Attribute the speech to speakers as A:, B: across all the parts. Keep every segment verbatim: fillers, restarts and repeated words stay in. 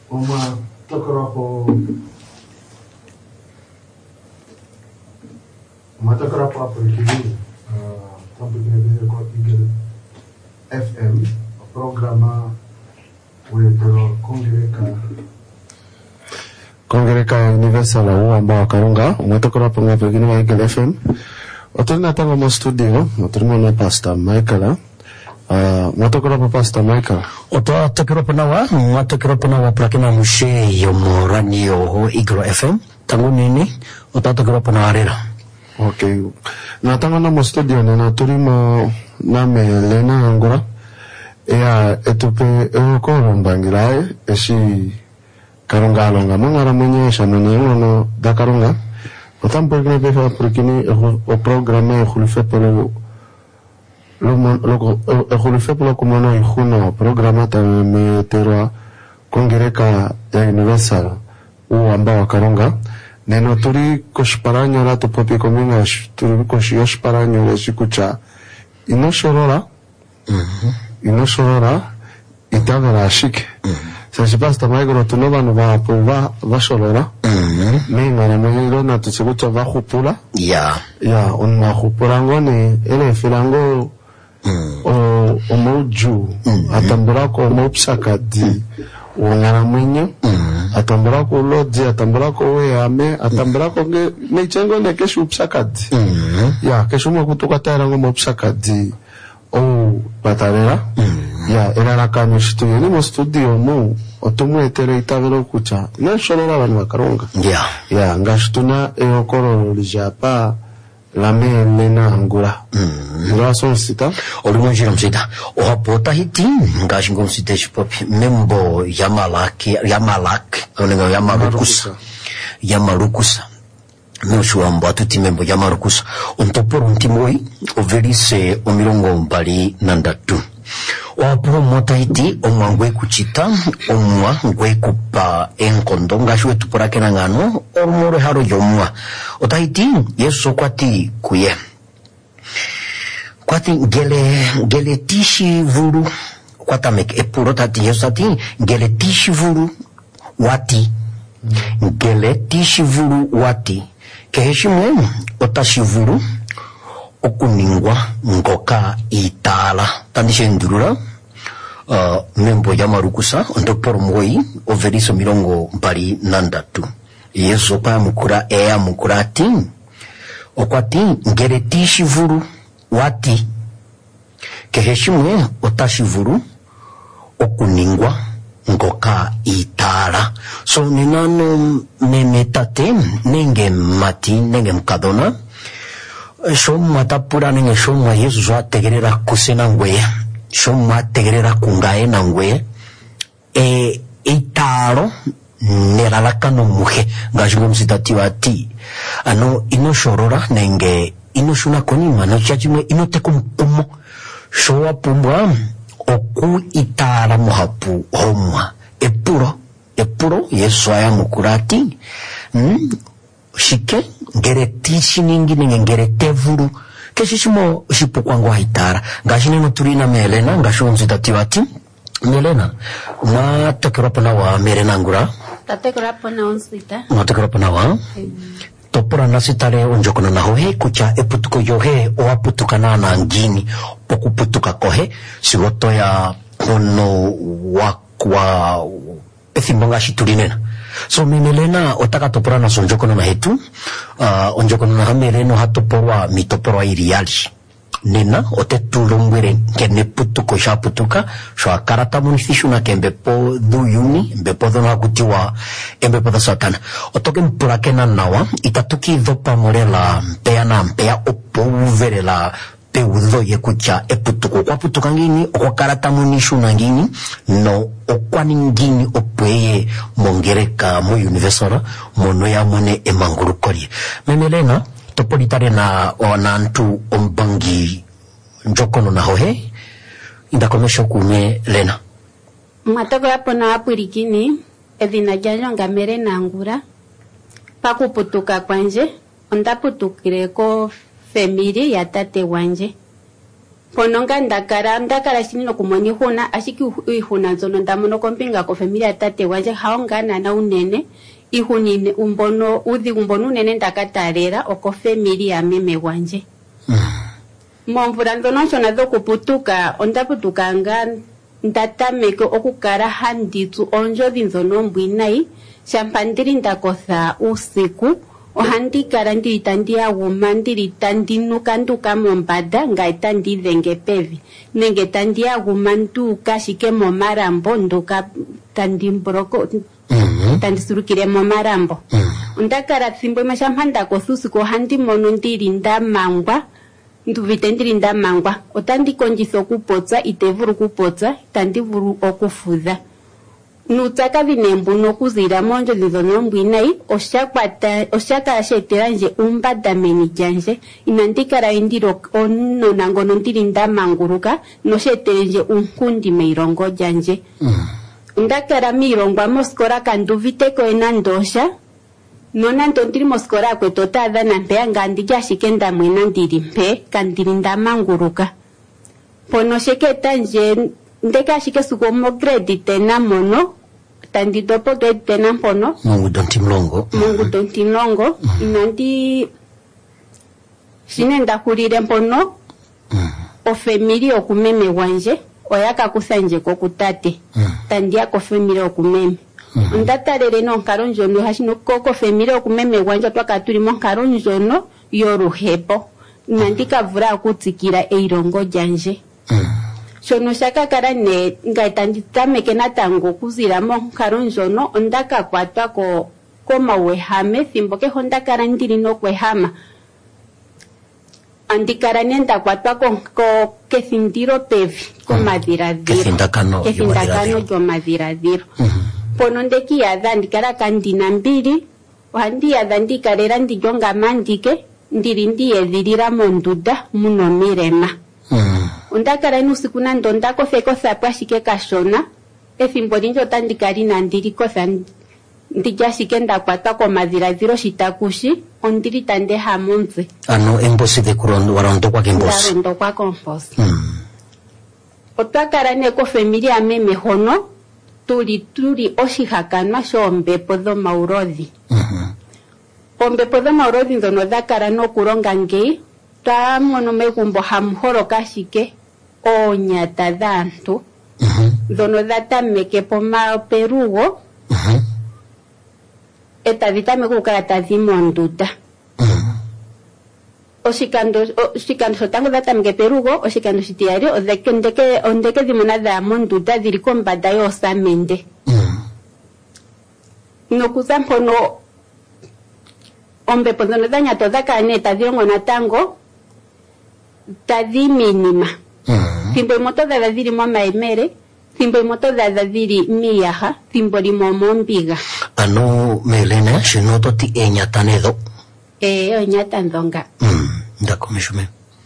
A: Oma tokoropo Oma tokoropo apurikini Tampukine kwa Eagle F M Programa Wetero Kongereka Kongereka Universal wa ambao Karunga Umatokoropo apurikini wa Eagle F M Otorina tango mo studio Otorina na Pastor Michael Uh, Matokoropo Pastor Michael.
B: Oto Takoropo nawa, Matokoropo nawa prakina mushe yomo radio Eagle F M. Tangu nini? Oto Takoropo nawa rera.
A: Okay. Na tango na mo studio na turimo na me Lena Angora. Ea etupe eukoro mbangilae esi Karunga longa. Mangara mwenye shanani yono da Karunga. Otampo kine pefa prikini o programa e khulufe polo Lo lo lo fait pour le commun et juno programa también terwa Kongereka ya Universal u ambao Karunga neno turi kosparanyo la to popi kominga turi kosparanyo la sikucha inoshorora mhm inoshorora itagara shik ça se passe tamai gro tunova no va pova va shorora mhm menga na menga na tsikucha va khupula
B: ya
A: ya onna khupurango ne ele filango Mm. O omoju mm. atambura ko mopsakadi wongana mwenye mm. atambura ko lodi atambura ko we ame atambura ko nge nechengo ne keshu psakadi mm. ya keshu mo kutoka tayara ngo mopsakadi o batarera mm. ya era la kamistu ni mo studio mo otomo etere itavero kucha na shorora bani Karunga
B: ya
A: ya ngashituna e okoro lijapa la me Lena Angora
B: mm.
A: Ngora son sita
B: Olimo jira msita Ohapota hiti Ngashi ngom sita shipopi Membo yamalaki Yamalak Onenga yamarukusa Yamarukusa Meushuwa mbo atuti membo yamarukusa Ontoporo ntimoi Overise omirongo mbali nandatu Ohapuro mota hiti Omwa ngwe kuchita Omwa ngwe kupa enkondo Ngashi wetu porake na ngano Ormore haro yomwa Otahiti yeso kwati kuye Kwati gele gele tishi vuru kwata mek epuro tati yeso tati gele tishi vuru wati mm. gele tishi vuru wati keheshimwe otashi vuru okuningwa ngoka itala tandishe ndurura uh, membo yamarukusa ondoporo mwoi overiso mirongo mbali nandatu yeso pa mukura ea mukurati okwati ngele tishi vuru wati keheshimwe otashivuru okuningwa ngoka itara so ninano memetate nenge mati nenge mkadona shoma tapura nenge shoma yesu zwa tegerera kusena ngwe shoma tegerera kungae na ngwe e itaro neralaka no muhe ngajungo msitati wati ano inoshorora nenge inoshuna konima no chachimwe inoteko mpumo showa pumbwa oku itara muhapu homwa epuro epuro yesu aya mukurati mm? shike ngereti shiningi nenge ngerete vuru keshishimo shipu kwangu haitara ngashine no turina melena ngashungo msitati wati melena na tekeropo na wa merena ngura
C: tatekeropo na onsita
B: na tekeropo na wa topura nasitare onjokona na hohe kucha eputuko yohe o aputuka na na ngini pokuputuka kohe sigoto ya ono wakwa efimbonga shiturinena so mimelena otaka topura na sonjokona na hetu uh, onjokona na hamereno hatoporwa mitoporwa iriali nena ote tulongwere kene putuko sha putuka sho akarata munisishu na kembepo duyuni mbepo dona kutiwa embepo da satana otoke mpurake na nawa itatuki dhopa morela mpea na mpea opo uvere la peudo ye kucha eputuko kwa putuka ngini okwa karata munishu na ngini no okwa ngini opweye mongereka mo universal mono ya mone emangurukori memelena topolitare na onantu ombangi njokono na hohe indakomesho kume Lena
C: matoko yapo na apurikini edina jajo ngamere na ngura pakuputuka kwanje ondaputukire ko family ya tate wanje Mpono nga ndakala ndakala shini nokumona ihuna ashiki ihuna nzono ndamono kompinga ko familia ya tate wanje haongana na unene ihunine umbono udhigu mbono unene ndakatalera oko familia ya meme wanje. Momvula nzono nshona dhokuputuka ondaputuka nga ndatameke okukala handitsu ondjodhi nzono mbwinayi shampa ndili ndakotha usiku ohandi kala ndili tandi yaguma ndili tandi nuka nduka mombanda ngaye tandi idhenge pevi nenge tandi yaguma nduka ashike momalambo nduka tandi mbroko tandi surukile momalambo. Ondakala thimbo imwe shampa ndakotha usiku ohandi mono ndili ndamangwa nduvite ndili ndamangwa otandi kondjitha okupotsa ite vulu kupotsa tandi vulu okufudha. Nutsakadhi nembuno okuzira moondjodhi dhono mbwinayi oshakwata oshakala sheetelandje umbandameni lyandje inandi kala ndilo onona ngono ndili ndamanguluka nosheetelandje unkundi meilongo lyandje. Ndakala miilongwa mosikola kanduviteko enandosha nonando ndili mosikola yakwetu otaadha nampeya nga ndili ashike ndamwena ndili mpe kandili ndamanguluka. Mpono shekeetandje ndeke ashike suko mo grade tena mono tandi dopo grade tena mpono
B: mungu donti mlongo
C: mungu donti mlongo inandi shine ndakulire mpono o family okumeme wanje oyakakuthanje ko kutate tandi yako family okumeme. Ndatalele nonkalo njono hashino koko family okumeme wanje twakatuli monkalo njono yoruhepo nandikavula okutsikira eilongo lyanje. Shono shakakala ne ngaye tanditameke natango okuzira monkalo njono ondakakwatwa ko komauwehame thimbo kehe ondakala ndili nokwehama andikala ne ndakwatwa ko kethindilo pevi komadhiladhilo kethindakano lyomadhiladhilo. Mpono ndekiyadha ndikala kandina mbili ohandiyadha ndikalela ndilyongama ndike ndili ndiyedhilila mondunda muno omilema. Ondakala nusiku nando ndakotha ashike kashona ethimbo linje otandikali nandili kotha ndili ashike ndakwatwa komadhiladhilo shitakushi ondili tandehama omutse.
B: Ano embosi de kurondo warondokwa kembosi.
C: Warondokwa komposi. Otwakala ne ko familia ya meme hono tuli tuli oshihakanwa shoombepo dhomaurodhi. Ombepo dhomaurodhi dhono dhakala nokulonga ngeyi twamono megumbo hamu holoka ashike oonyata dhaantu dhono dhatameke pomaperugo etadhi tameke okukala tadhi mondunda. Oshikando oshikando shotango dhatameke perugo oshikando shitiyali ondeke ondeke dhimona dha mondunda dhili kombanda yoosamende. Nokuza mpono ombepo dhono dhanyata odhakala ne tadhi longo natango tadhi minima. Thimbo limwe otodhadha dhili momayemele thimbo limwe otodhadha dhili miiyaha thimbo limwe omombiga.
B: Ano Melena shino toti enyata nedho.
C: Eh onyata ndonga.
B: Ndakomeshume.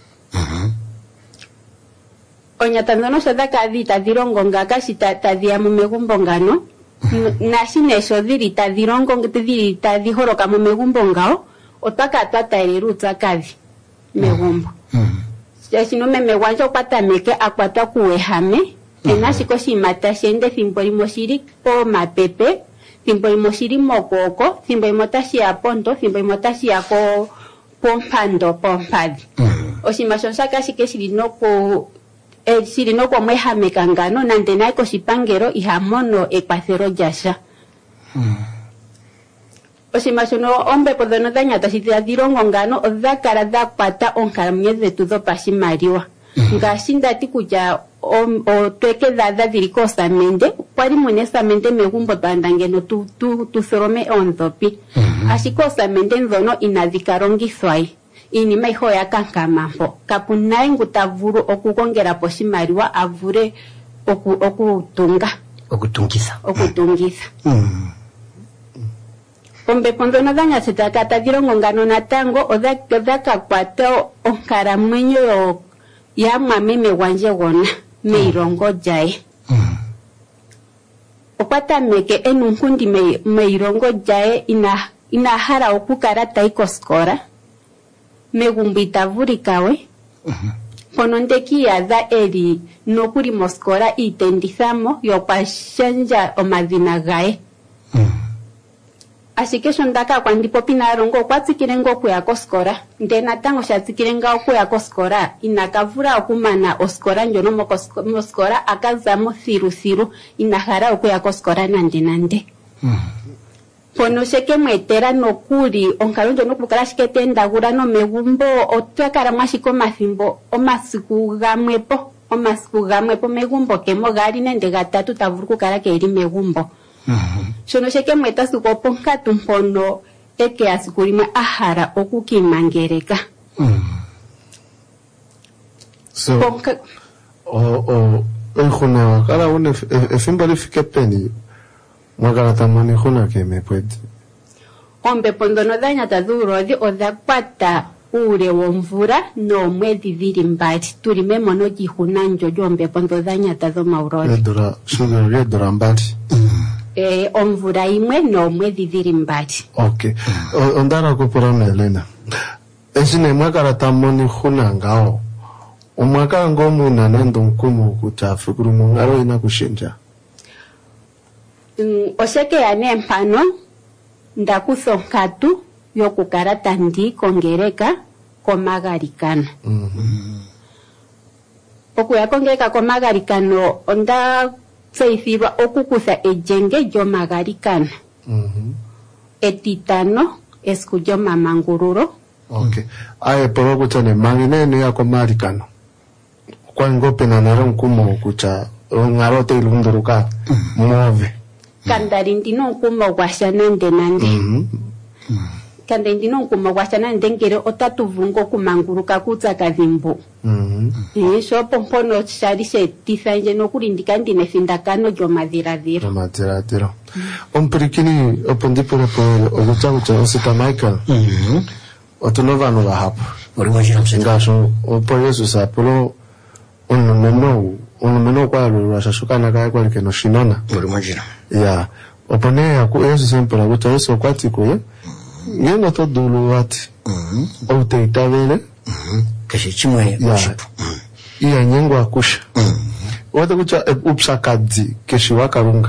C: Onyata ndono shodhakala dhili tadhi longo ngaka shi tadhi ya momegumbo ngano nashine sho dhili tadhi longo dhili tadhi holoka momegumbo ngao otwakala twatalela utsakadhi megumbo. Shino meme wanje okwatameke akwatwa kuwehame ena shiko shimata shende thimbo limwe shili pomapepe thimbo limwe shili mokoko thimbo limwe tashiya ponto thimbo limwe tashiya ko pompando pompadhi. Oshima shonshaka shike shili noku eh, shili nokomwehameka ngano nande naye koshipangelo ihamono ekwathelo lyasha. Oshima shono ombepo dhono dhanyata shitadhi longo ngano odhakala dhakwata onkalamwenyo dhetu dhopashimaliwa. Ngaashi ndati kutya otweke dhadha dhili koosamende kwali muna esamende megumbo twanda ngeno tu tu tutholome oondhopi. Ashike oosamende dhono inadhi kalongithwa inima iho yakankamapo kapuna ngu tavulu okukongela poshimaliwa avule oku okutunga
B: okutungitha
C: okutungitha. Ombepo dhono dhanyata tadhi longo ngano natango odhakakwata onkalamwenyo ya mwameme wanje gona meilongo lyaye. Okwatameke enunkundi meilongo lyaye ina inahala okukala tayi kosikola megumbo itavulikawe ponondeki yaza eri nokuri moskora itendizamo yokwashanja omazina gae.
B: Mm.
C: Así que son daka cuando popinaron go kwatsikire ngo kuya koskora ndena tango shatsikire nga kuya koskora inakavura okumana oskora njono moskora akazamo thiru thiru inahara okuya koskora nande nande.
B: Mm.
C: Pono sheke mwetera nokuri onkalo njono kukala shiketenda gura no megumbo otwakara mwashiko mathimbo omasiku gamwepo omasiku gamwepo megumbo kemo gari nende gatatu tavuru kukala keri megumbo.
B: Mm-hmm.
C: Shono sheke mweta suko ponkatu mpono eke asikurimwe ahara okukimangereka.
B: Mm.
A: So,
C: Ponka
A: o, o, ehuna wakala une efimba lifike peni mwakala tamani huna ke me puede.
C: ombe pondono daña tadurodi odakwata ure womvura no mwezi dhiri mbati tulime mono jihunanjo jombe pondo daña tazo maurodi.
A: Redora, sugar redora mbati.
C: Eh, omvura imwe no mwezi dhiri mbati.
A: Okay. O, ondara kupurana Elena. Esine mwakala tamani huna ngao. Umwaka ngomu na nendo nkumu kutafu kurumu ngaro ina kushinja.
C: Mm, oseke yane mpano ndakusonkatu yokukarata ndi kongereka komagarikano.
A: Mhm.
C: Okuya kongereka komagarikano onda seithirwa okukusa ejenge lyomagarikano.
A: Mhm.
C: Etitano esku lyomamangururo.
A: Okay. Aye poro kutane manginene ya komarikano. Kwa ngope na naro nkumu kucha ngarote ilunduruka mwove.
C: Kandarindino nkumo gwashana nde nande.
A: Mhm.
C: Kandarindino nkumo gwashana nde ngere otatuvungo kumanguruka kutsa kazimbu.
A: Mhm.
C: Eh, so pompono sharise tisanje no kurindika ndine findakano lyomadhiradhiro.
A: Matera Ompirikini opondipere po ogucha kucha osita Michael.
B: Mhm.
A: Otunova no hapo.
B: Uri mwajira msita.
A: Ngasho opo Yesu sapolo ono meno ono meno kwa lura shashukana kaya kwa likeno shinona.
B: Uri mwajira.
A: Ya opone ya ku Yesu sempre agucha Yesu kwati ko ye. Ngeno to dulu wati.
B: Mhm.
A: Ote itavele.
B: Mhm. Kashi chimwe
A: Ya.
B: worship.
A: Iya nyengo akusha.
B: Mhm.
A: Wata kucha upsakadzi keshi wakarunga.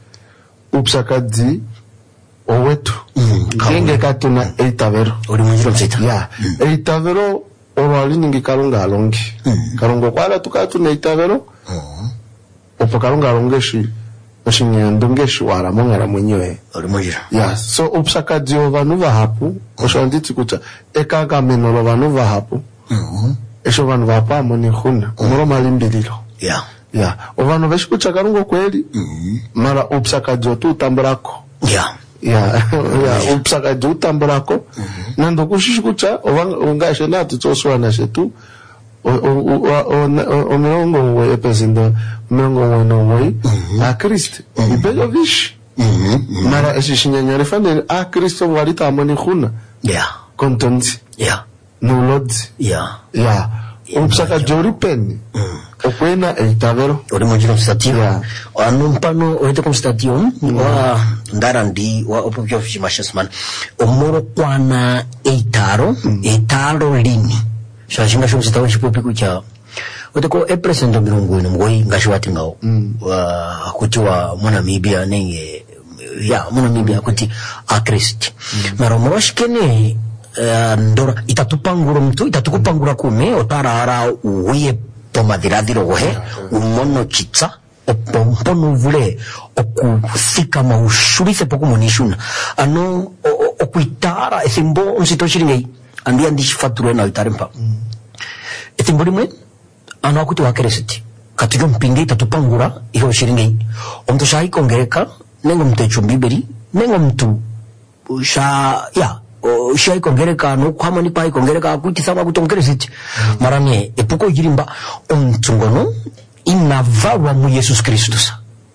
A: Upsakadzi owetu. Genge katuna eitavero.
B: Uri mwajira msita.
A: Ya, eitavero orwali ningi karunga alongi. Karunga kwala tukatu na eitavero.
B: Mhm.
A: Opo karunga alongeshi oshinyandongeshi wara mongara mwenyewe.
B: Uri mwajira.
A: Ya, so upsakadzi ovanuva hapu oshonditi kucha ekaga menolo vanuva hapu.
B: Mhm.
A: Esho vanu vapa moni huna. Umuro malimbililo.
B: Ya.
A: Ya, ovanu veshi kucha karunga kweli.
B: Mhm.
A: Mara upsakadzi otu utamburako.
B: Ya.
A: Ya, ya, upsakadzi utamburako. Nando kushishi kucha ongashe natu toswana shetu. O o o o miongo we epezindo miongo wano we a Christ. Ibejo vish.
B: Mhm.
A: Mara eshishinyanyare fane a Kristo walita amani huna.
B: Ya.
A: Kontonzi.
B: Ya.
A: Nulodzi.
B: Ya.
A: Ya. Upsakadzi oripeni. Okwena eitavero.
B: Uri mwajira msitatiyo.
A: Ya.
B: Anu mpano ohete kumsitatiyo. Wa ndarandi wa opopyo fishimashasman. Omoro kwana eitaro. Eitaro lini. Shashinga shumsitawo nshipopi kucha. Oteko epresento mirungu ino mgoi ngashi wati ngao. Wa kuti wa Monamibia nenge. Ya Monamibia kuti a Kristi. Maro mwashikene ndora itatupangura mtu itatukupangura kume otarara uye pomadhiradhiro gohe umono chitsa opompono vule okufika maushurize poku monishuna ano okuitara ethimbo nsito shiringei andi andi shifature na itarempa ethimbo limwe ano akuti wa keresiti katuyo mpinge itatupangura iyo shiringei omuntu shahi kongereka nengo mtu echumbiberi nengo mtu sha ya o shai kongereka no kwama ni pai kongereka kutisaba kutongeresiti marane epuko yirimba ontungono inavalwa mu Jesus Kristus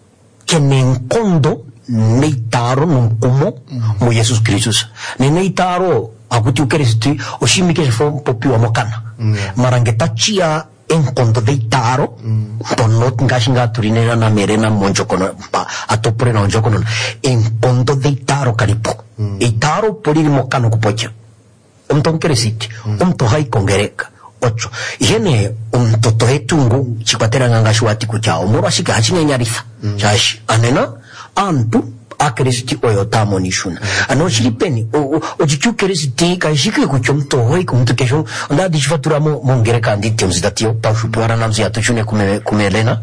B: kenenkondo neitaro nonkomo mu Jesus Kristus ne neitaro akuti ukeresiti oshimike fo popiwa mokana marangeta chia enkondo deitaro ponot ngashinga turinera na merena monjokono pa atopre na monjokono enkondo deitaro kalipo itaro poliri mokano kupocha omton keresiti omto hai kongereka ocho yene umtoto etungu chikwatera ngangashi wati kucha omoro ashika achinyanyarisa mm. chashi anena antu akristi oyo tamonishuna mm. ano chilipeni ochikyukristi kaishike kuchomto hoi kumtukesho nda dichifatura mo mongereka nditi mzidatio paushutwara namzi yatuchune kume kumelena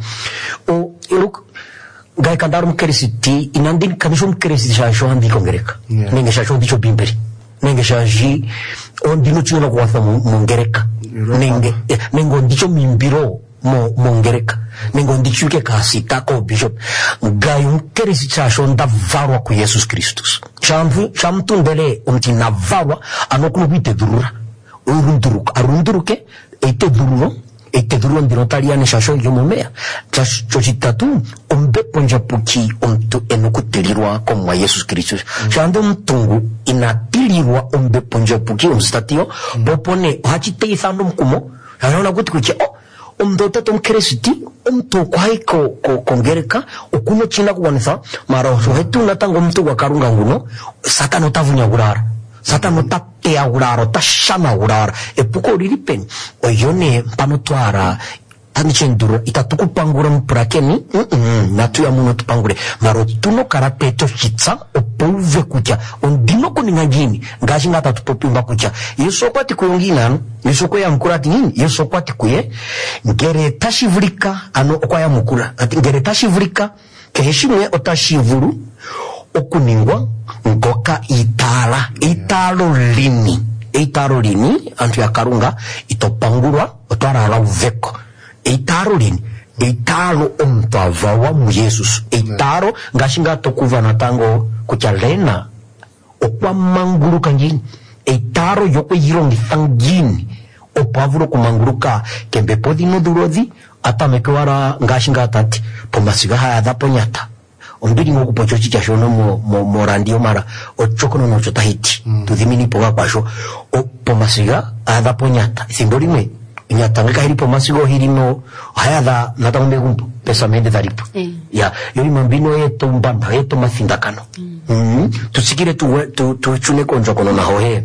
B: o look gai kandaru mkristi inandin kanisho mkristi shasho handi kongereka yeah. nenge shasho ndicho bimberi nenge shaji ondino chino kwa sa mongereka nenge nengo ndicho mimbiro mo mongereka nengo ndicho ke kasita ko bishop gayo kerisi chasho ndavarwa ku Jesus Christus chamvu chamtundele umti navarwa anokulubite durura urunduruka arunduruke ete dururo ete dururo ndino taliane shasho yomomea chochitatu ombe ponja puki omtu enokutelirwa komwa Jesus Christus chando mtungu inatilirwa ombe ponja puki omstatio bopone hachite isando mkumo anaona kuti kuche oh omdote tom kresiti omto kwai ko kongereka okuno china kuwanisa mara sohetu natango mtu wa karunga nguno satano tavunya gurara satano tatte ya gurara tashama gurara epuko lilipeni oyone panotwara tanichenduro itatukupangura mprakeni mm -mm, natu ya muno tupangure maro tuno karapeto chitsa opouve kucha ondino kuninga jini ngashi ngata tupopimba kucha yeso kwati kuyongina yeso kwa ya mkurati nini yeso kwati kuye ngere tashivulika ano kwa ya mkura ati ngere tashivulika keheshimwe otashivuru okuningwa ngoka itala italo lini italo lini antu ya karunga itopangurwa otwara ala uveko eitaro lini eitaro omtava wa mu Jesus eitaro ngashinga tokuva natango kuchalena okwa manguruka njini eitaro yoko yirongi thangini opavuro kumanguruka kembe podi no durozi atamekewara ngashinga tati pomasiga haya da ponyata ombiri ngo kupocho chicha shono mo mo morandio mara ochokono no chotahiti mm. tudhimini poga kwasho o pomasiga ada ponyata simboli me nyatanga hili pomasigo hili no hayada natambe gumpo pesa mende daripo mm. ya yori mambino yeto mbanda yeto masindakano mm. mm. tusikire tu tu tu chune konjo kono na hohe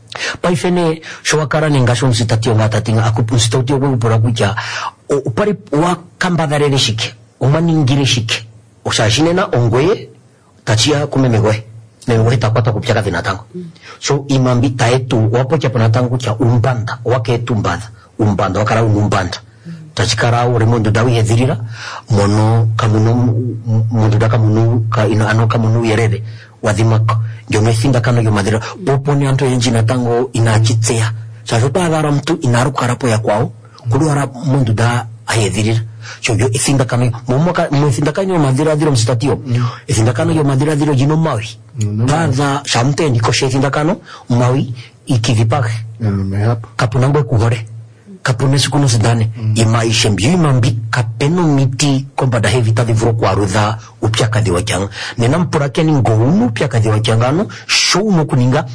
B: paifene showakara ningasho msitatio ngatatinga akupunstotio go pora kuja upari wakambadharere shike umaningire shike osashinena ongoye tachia kumemegoe memegoe takwata kupyaka vinatango mm. so imambi taetu wapo cha panatango cha umbanda wake tumbada umbanda wakara umbanda mm. tachikara uremondo dawi hedhirira mono kamuno mondo daka munu ka ino ano kamuno yerere wadhimako ndio mesinda kano yo madira poponi anto yenjina tango inachitsea sasota agara mtu inaruka rapo ya kwao kulu ara mondo da ayedhirira so yo isinda kano momoka mwesinda kano madira diro mstatio mm. isinda kano yo madira diro jino mawi mm. taza shamte ndiko shesinda kano mawi ikivipake
A: mm.
B: kapunangwe kuhore kapune sikuno sidane mm. imaishe mbiyo imambi kapeno miti komba da hevi tadi vro kwa rudha upyaka diwa kyanga nena mpurake ni ngounu upyaka diwa kyangano show no kuninga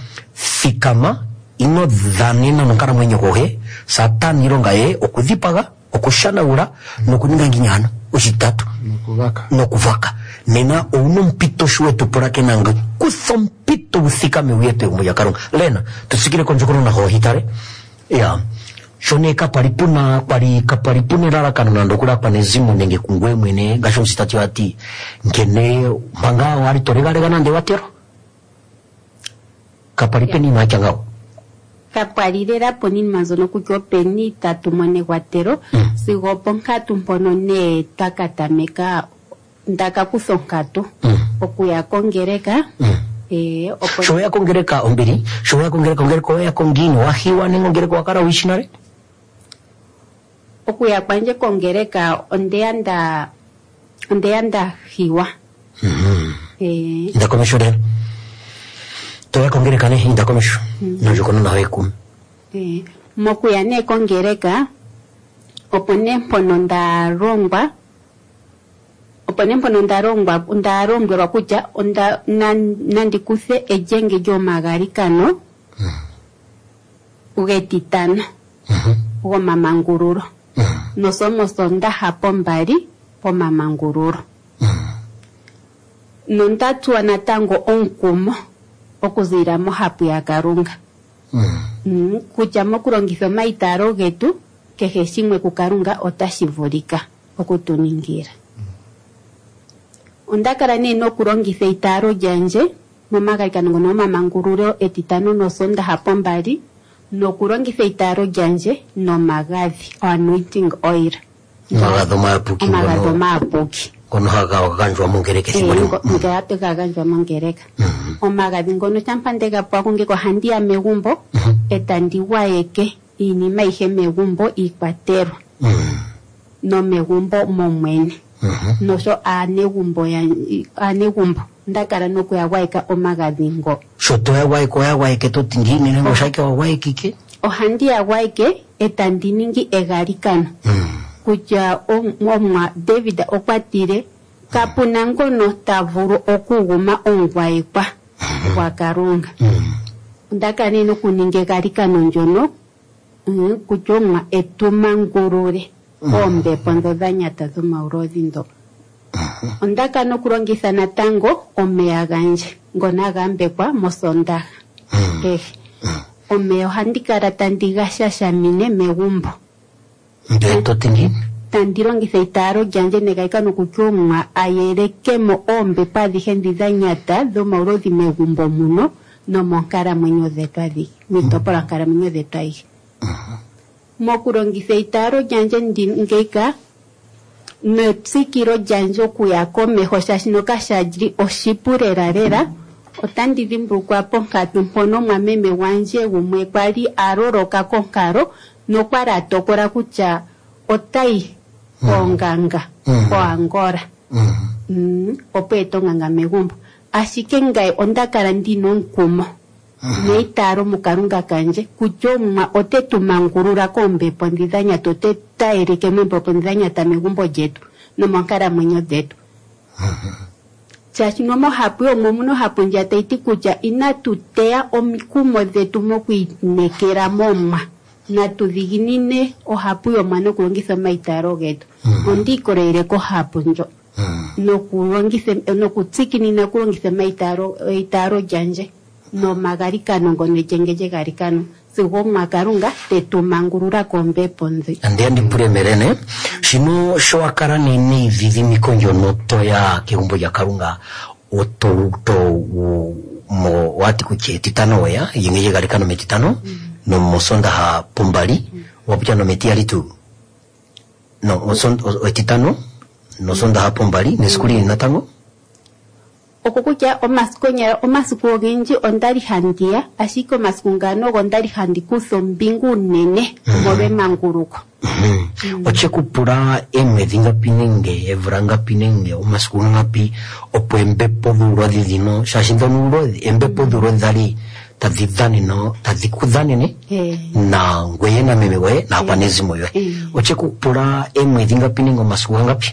B: fikama ino dhanina nukara mwenye kohe satani ironga ye okudhipaga okushana ura mm. no kuninga nginyano ushitatu
A: nokuvaka
B: nokuvaka nena ouno mpito shue tupurake nanga kuso mpito uthikame uyete umuya karunga lena tusikire konjokono na hohitare ya yeah. Shone kaparipuna pari kaparipune rara kanuna ndokura panezimu nenge kungwe mwene gasho msitati wati nkene manga wari torega rega nande watero kaparipeni yeah. Machangao
C: kaparirera poni mazono kujyo peni tatu mone watero mm. sigo ponka tumpono ne takatameka ndaka kusonkatu mm. okuya kongereka mm. eh opo
B: shoya kongereka ombiri shoya kongereka kongereka oya kongino wahiwa nengongereka wakara wishinare
C: okuya kwanje kongereka ondeanda ondeanda hiwa
B: mhm
C: eh
B: ndakomesho de toya kongereka ne ndakomesho mm. najo kono na weku
C: eh mokuya ne kongereka opone mpononda rongwa opone mpononda rongwa unda rongwa kuja onda nandikuse ejenge jo magarikano mm. ugetitana mhm ugo mamangururo mm. no somos onda hapombari po mamangururo mm. nonta tuanatango onkumo okuzira mo hapu ya karunga
B: mm.
C: mm, kutya mokulongitha omaitalo getu kehe shimwe kukalunga otashivulika okutuningira. Ondakala nee nokulongitha eitalo lyanje momagalikano ngono omamangululo etitano nosondaha pombali, nokulongitha eitalo lyanje nomagadhi anointing oil.
B: Omagadhi omapuki
C: Omagadhi omapuki
B: ngono haga ganjwa mongereke
C: thimbo ngape gaganjwa mongereka. Omagadhi ngono champa ndega pwakungeko handiya megumbo etandi gwayeke iinima ihe megumbo iikwatelo no megumbo momwene nosho aanegumbo ya aanegumbo ndakala nokuya gwayeka omagadhi ngo.
B: Shoto ya gwayeko ya gwayeke toti ngini ngo shake wa gwayekike
C: ohandi ya gwayeke etandi ningi egalikano kutya omwa David okwatile kapuna ngono tavulu okuguma ongwayekwa kwa Kalunga. Ndakala nino kuninga egalikano njono kutya omwa etumangulule oombepo ndo dhanyata dhomaurodhi ndo. Ondaka nokulongitha natango omeya ganje ngono agambekwa mosondaha kehe. Omeya ohandi kala tandi gashashamine megumbo.
B: Ndeto tingi
C: tandi longitha eitalo lyanje negalikano kutya omwa ayelekemo oombepo adhihe ndi dhanyata dhomaurodhi megumbo muno nomonkalamwenyo dhetu adhihe miitopola nkalamwenyo dhetu adhihe. Mokulongitha eitalo lyanje ngeika netsikilo lyanje okuya komeho shashino kashali oshipu lela lela, otandi dhimbulukwa ponkatu mpono mwameme wanje gumwe kwali aloloka konkalo nokwali atokola kutya otayi koonganga ko Angola opo etonganga megumbo, ashike ngaye ondakala ndina omukumo neitalo mukalunga kanje kutya omwa otetumangulula koombepo ndi dhanyata otetaeleke moombepo ndi dhanyata megumbo lyetu nomonkalamwenyo dhetu. Shashino mohapu omwo muno hapu ndja taiti kutya inatuteya omikumo dhetu mokwiinekela momwa, natudhiginine ohapu yomwa nokulongitha omaitalo getu. Ondiikolele kohapu njo nokulongitha nokutsikinina okulongitha omaitalo eitalo lyanje nomagalikano ngono lyenge lyegalikano sigo omwa Kalunga tetumangulula koombepo nzi.
B: Andi ndi puremerene shino showakala nini vidhimiko njono toya kegumbo lya Kalunga oto to mo wati kuche titano ya yenge lyegalikano metitano no mosondaha pombali wapucha no metiali tu no osonda titano no sondaha pombali neskuli natango
C: okukutya omasiku nyala omasiku ogenji ondali handiya ashike omasiku ngano gondali handi kutha ombinga unene molwe manguluko.
B: Oche kupura emwedhi ngapi nenge evura ngapi nenge omasiku ngapi opo embepo dhuurodhi dhino shashi dhono urodhi embepo dhuurodhi dhali tadhidhanino tadhikudhanine na ngweye na meme we na panezimo yoe. Oche kupura emwedhi ngapi nenge omasiku ngapi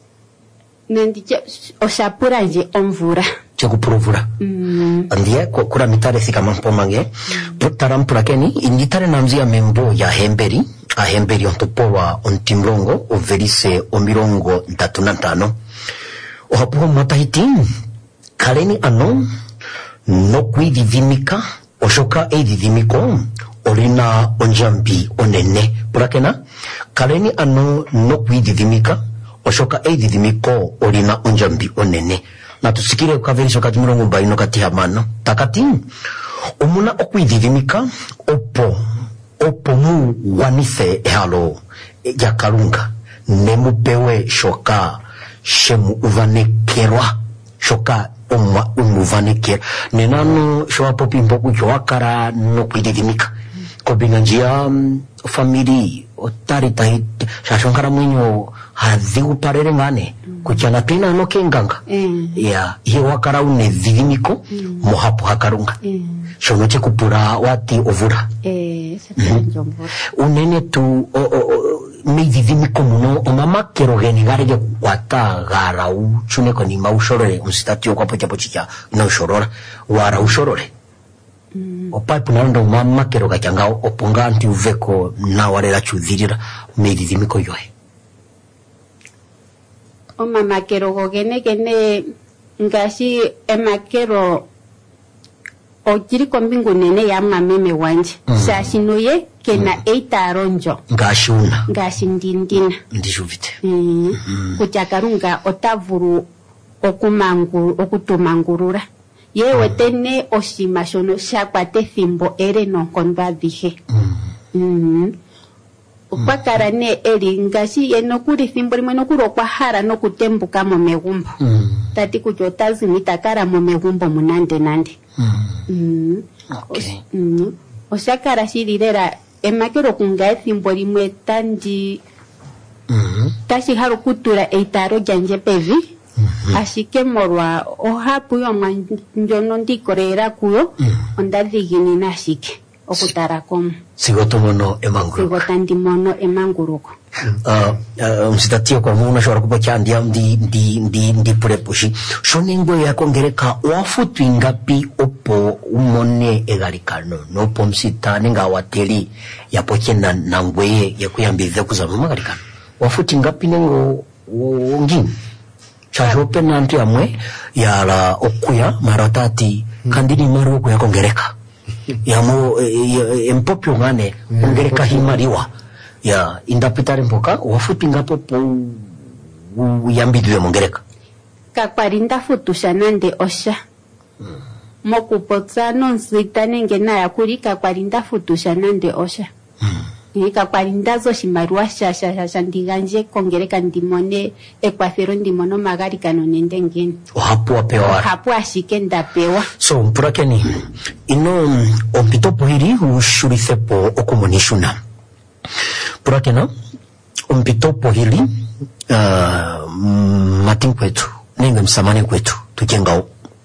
C: nendije oshapura nje omvura
B: chekupuruvura mm. Andie kura mitare thika mampomange mm. Tarampura keni inditare namzia membo ya hemberi a hemberi ontopowa ontimrongo overise omirongo ntatu na ntano ohapuho mwatahiti kaleni ano no kuididhimika oshoka eididhimiko olina onjambi onene purakena kaleni ano no kuididhimika oshoka eididhimiko olina onjambi onene na tusikire ukaveriso kati mirongo mbaino kati hamano takati omuna okuididhimika opo opo mu wanise halo ya Kalunga nemupewe shoka shemu uvanekerwa shoka omwa umuvanekera nenano showa popi mboku joakara no kuididhimika kobinga njia um, famili otari tahiti shashonkara mwenyo hadhi uparere ngane mm. kuchana pina no kenganga mm. ya hiyo wakara unedhimiko mm. mohapo hakarunga mm. shonoche kupura wati ovura
C: eh mm.
B: unene tu o, o, o, meidhimiko muno omama kerogeni garege kwata gara uchune koni maushorore unsitatio kwa pocha pochicha na ushorora wara ushorore Mm. Opaipu nando mama keroga changao oponga anti uveko na warela chudhirira meidhimiko yoe.
C: O mama kerogo gene gene ngashi emakero okiri kombingu nene ya mameme wanje mm. shashinoye kena mm. eitaronjo
B: ngashuna
C: ngashindindina
B: ndijuvite
C: mm. mm. kuchakarunga otavuru okumanguru okutumangurura yewe mm. tene oshima shono shakwate thimbo ere nonkondo adhihe mm. mm. ukwakara ne eri ngashi enokuri thimbo limwe nokuri okwahara nokutembuka mo megumbo mm. tati kutyo otazimita kara mo megumbo munande nande mm. mm.
B: okay.
C: mm. oshakara shililera emakero kunga ethimbo limwe tandi mm. tashi haru kutura eitaro lyanje pevi mm-hmm. ashike molwa ohapu yomwanjono ndikorera kuyo mm. ondadhiginina ashike okutara komo
B: sigo tomono emanguru
C: sigo tandimono emanguruko
B: uh, uh, msitatio kwa muna shwara kupo chandia ndi ndi ndi ndi purepushi shonengo ya kongereka wafutu ingapi opo umone egalikano nopo msita nenga wateli ya poche na nangweye ya kuyambidhe kuzama magalikano wafutu ingapi nengo ngini chajope na antu ya mwe ya la okuya maratati hmm. kandini maru okuya kongereka ya mo empopyo ngane ongereka himariwa ya indapitare mpoka wafutu ingapo po uyambidwe mongereka
C: kakwarinda futusha nande osha mm. mokupotsa nonsita nenge naya kuri kakwarinda futusha nande osha mm. ni kakwarinda zo shimarua sha sha sha, sha ndiganje kongereka ndimone ekwathero ndimono magarikano nende ngeni
B: ohapu apewa
C: ohapu ashike ndapewa
B: so mpurakeni ino ompitopo hiri ushurithepo okumonishuna purakena ompitopo hili uh, matin kwetu nenge msamane kwetu tukengao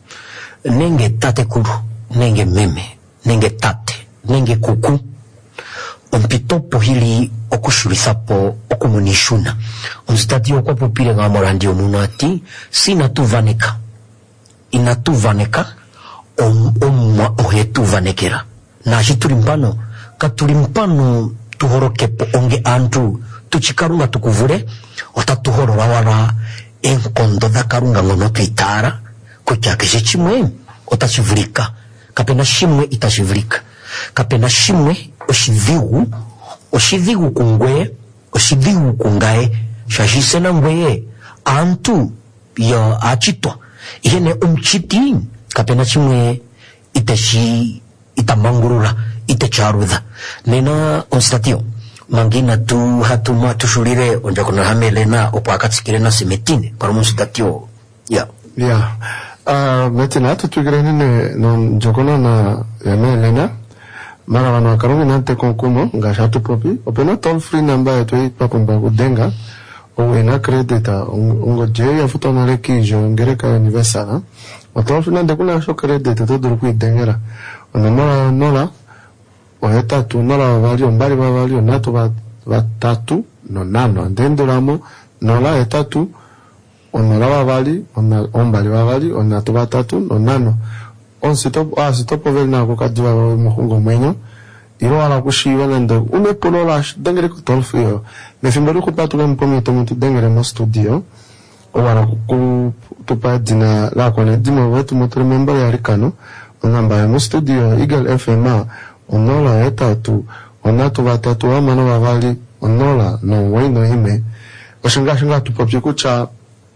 B: nenge tate kuru nenge meme nenge tate nenge kuku ompitopo hili okushurithapo okumonishuna onzitati okwapo pile nga morandi omunati sinatuvaneka inatuvaneka om, omwa ohetuvanekera na shituri mpano katuri mpano tuhorokepo onge antu tuchikarunga tukuvure otatuhorora wala enkondo da karunga ngono tuitara kuchakeshe chimwe otachivulika kapena shimwe itachivulika kapena shimwe oshidhigu oshidhigu kungwe oshidhigu kungae shashisena ngweye antu ya achitwa ihene umchiti kapena chimwe itashi itamangurura itacharudha nena onstatio mangina tu hatuma tushurire onja kuna hamelena opakatsikire na semetine para onstatio ya
A: ya ah metina tutugire ne non jokona na yamelena mara wana karungi nante konkumo ngashatu popi opena toll free number yetu papumba kudenga owena credita ongo je ya futona lekijo ngereka universal o toll free nante kuna sho credita to duru kuidengera ona mara nola o tatu nola valio mbali valio nato va vatatu no nano ndendoramo nola etatu ona la vali ona ombali vali ona to vatatu no nano on sitop ah sitop overna ko kadwa muhungo mwenyo iro ala kushiva nendo une polola dengere ko tolfio me fimbaru ko patu ngam pomito mutu dengere mo studio o wala ku to pa dina la ko ne dimo wetu mo remember ya rikano onamba mo studio Eagle F M A onola etatu onato batatu amana bavali onola no weno hime oshinga shinga tu popye kucha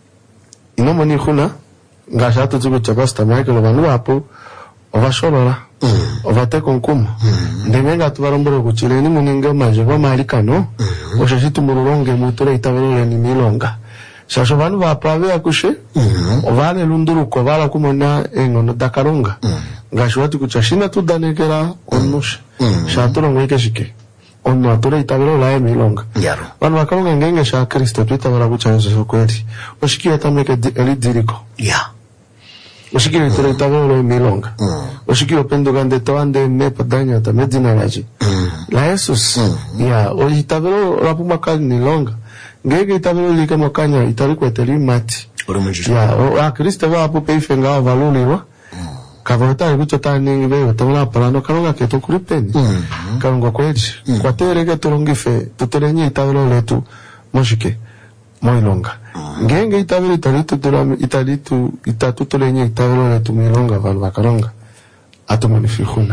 A: inomoni khuna ngasha tu tsuko chabasta maike lo banu apo ovasholola mm. ovate konkuma mm. ndenga tuvaromboro kuchile ni muninga manje kwa malikano mm. oshashi muronge mutore itavelo ni milonga shasho banu bapave akushe mm. ovale lunduru ko bala kumona engono dakarunga mm. ngasho watu kuchashina tu danekera onusha mm. shatoro ngeke shike onno atore itavelo la milonga
B: yaro
A: banu bakalunga ngenge sha Kristo twitavara kuchazo sokweli oshikiye tameke elidiriko
B: yeah.
A: Oshikiri tere tabolo milonga. Mm. Oshikiri pendo gande toande me padanya ta medina laji. Mm. La Jesus. Mm. Ya, o itabelo rapu makani ni longa. Ngege itabelo lika makanya italiku eteli mati.
B: Oromunjisho.
A: Ya, o a Kristo wa apu peife nga valuli wa. Mm. Kavota ikucho tani ngive tola palano kalonga ke to kuripeni. Mm. Kalonga kweli. Mm. Kwa tere ke tolongife tuterenye itabelo letu moshike. Moilonga. Mm. Ngenge itabelo italitu tulami italitu itatu tolenye itabelo letu milonga valu bakaronga. atumanifikuna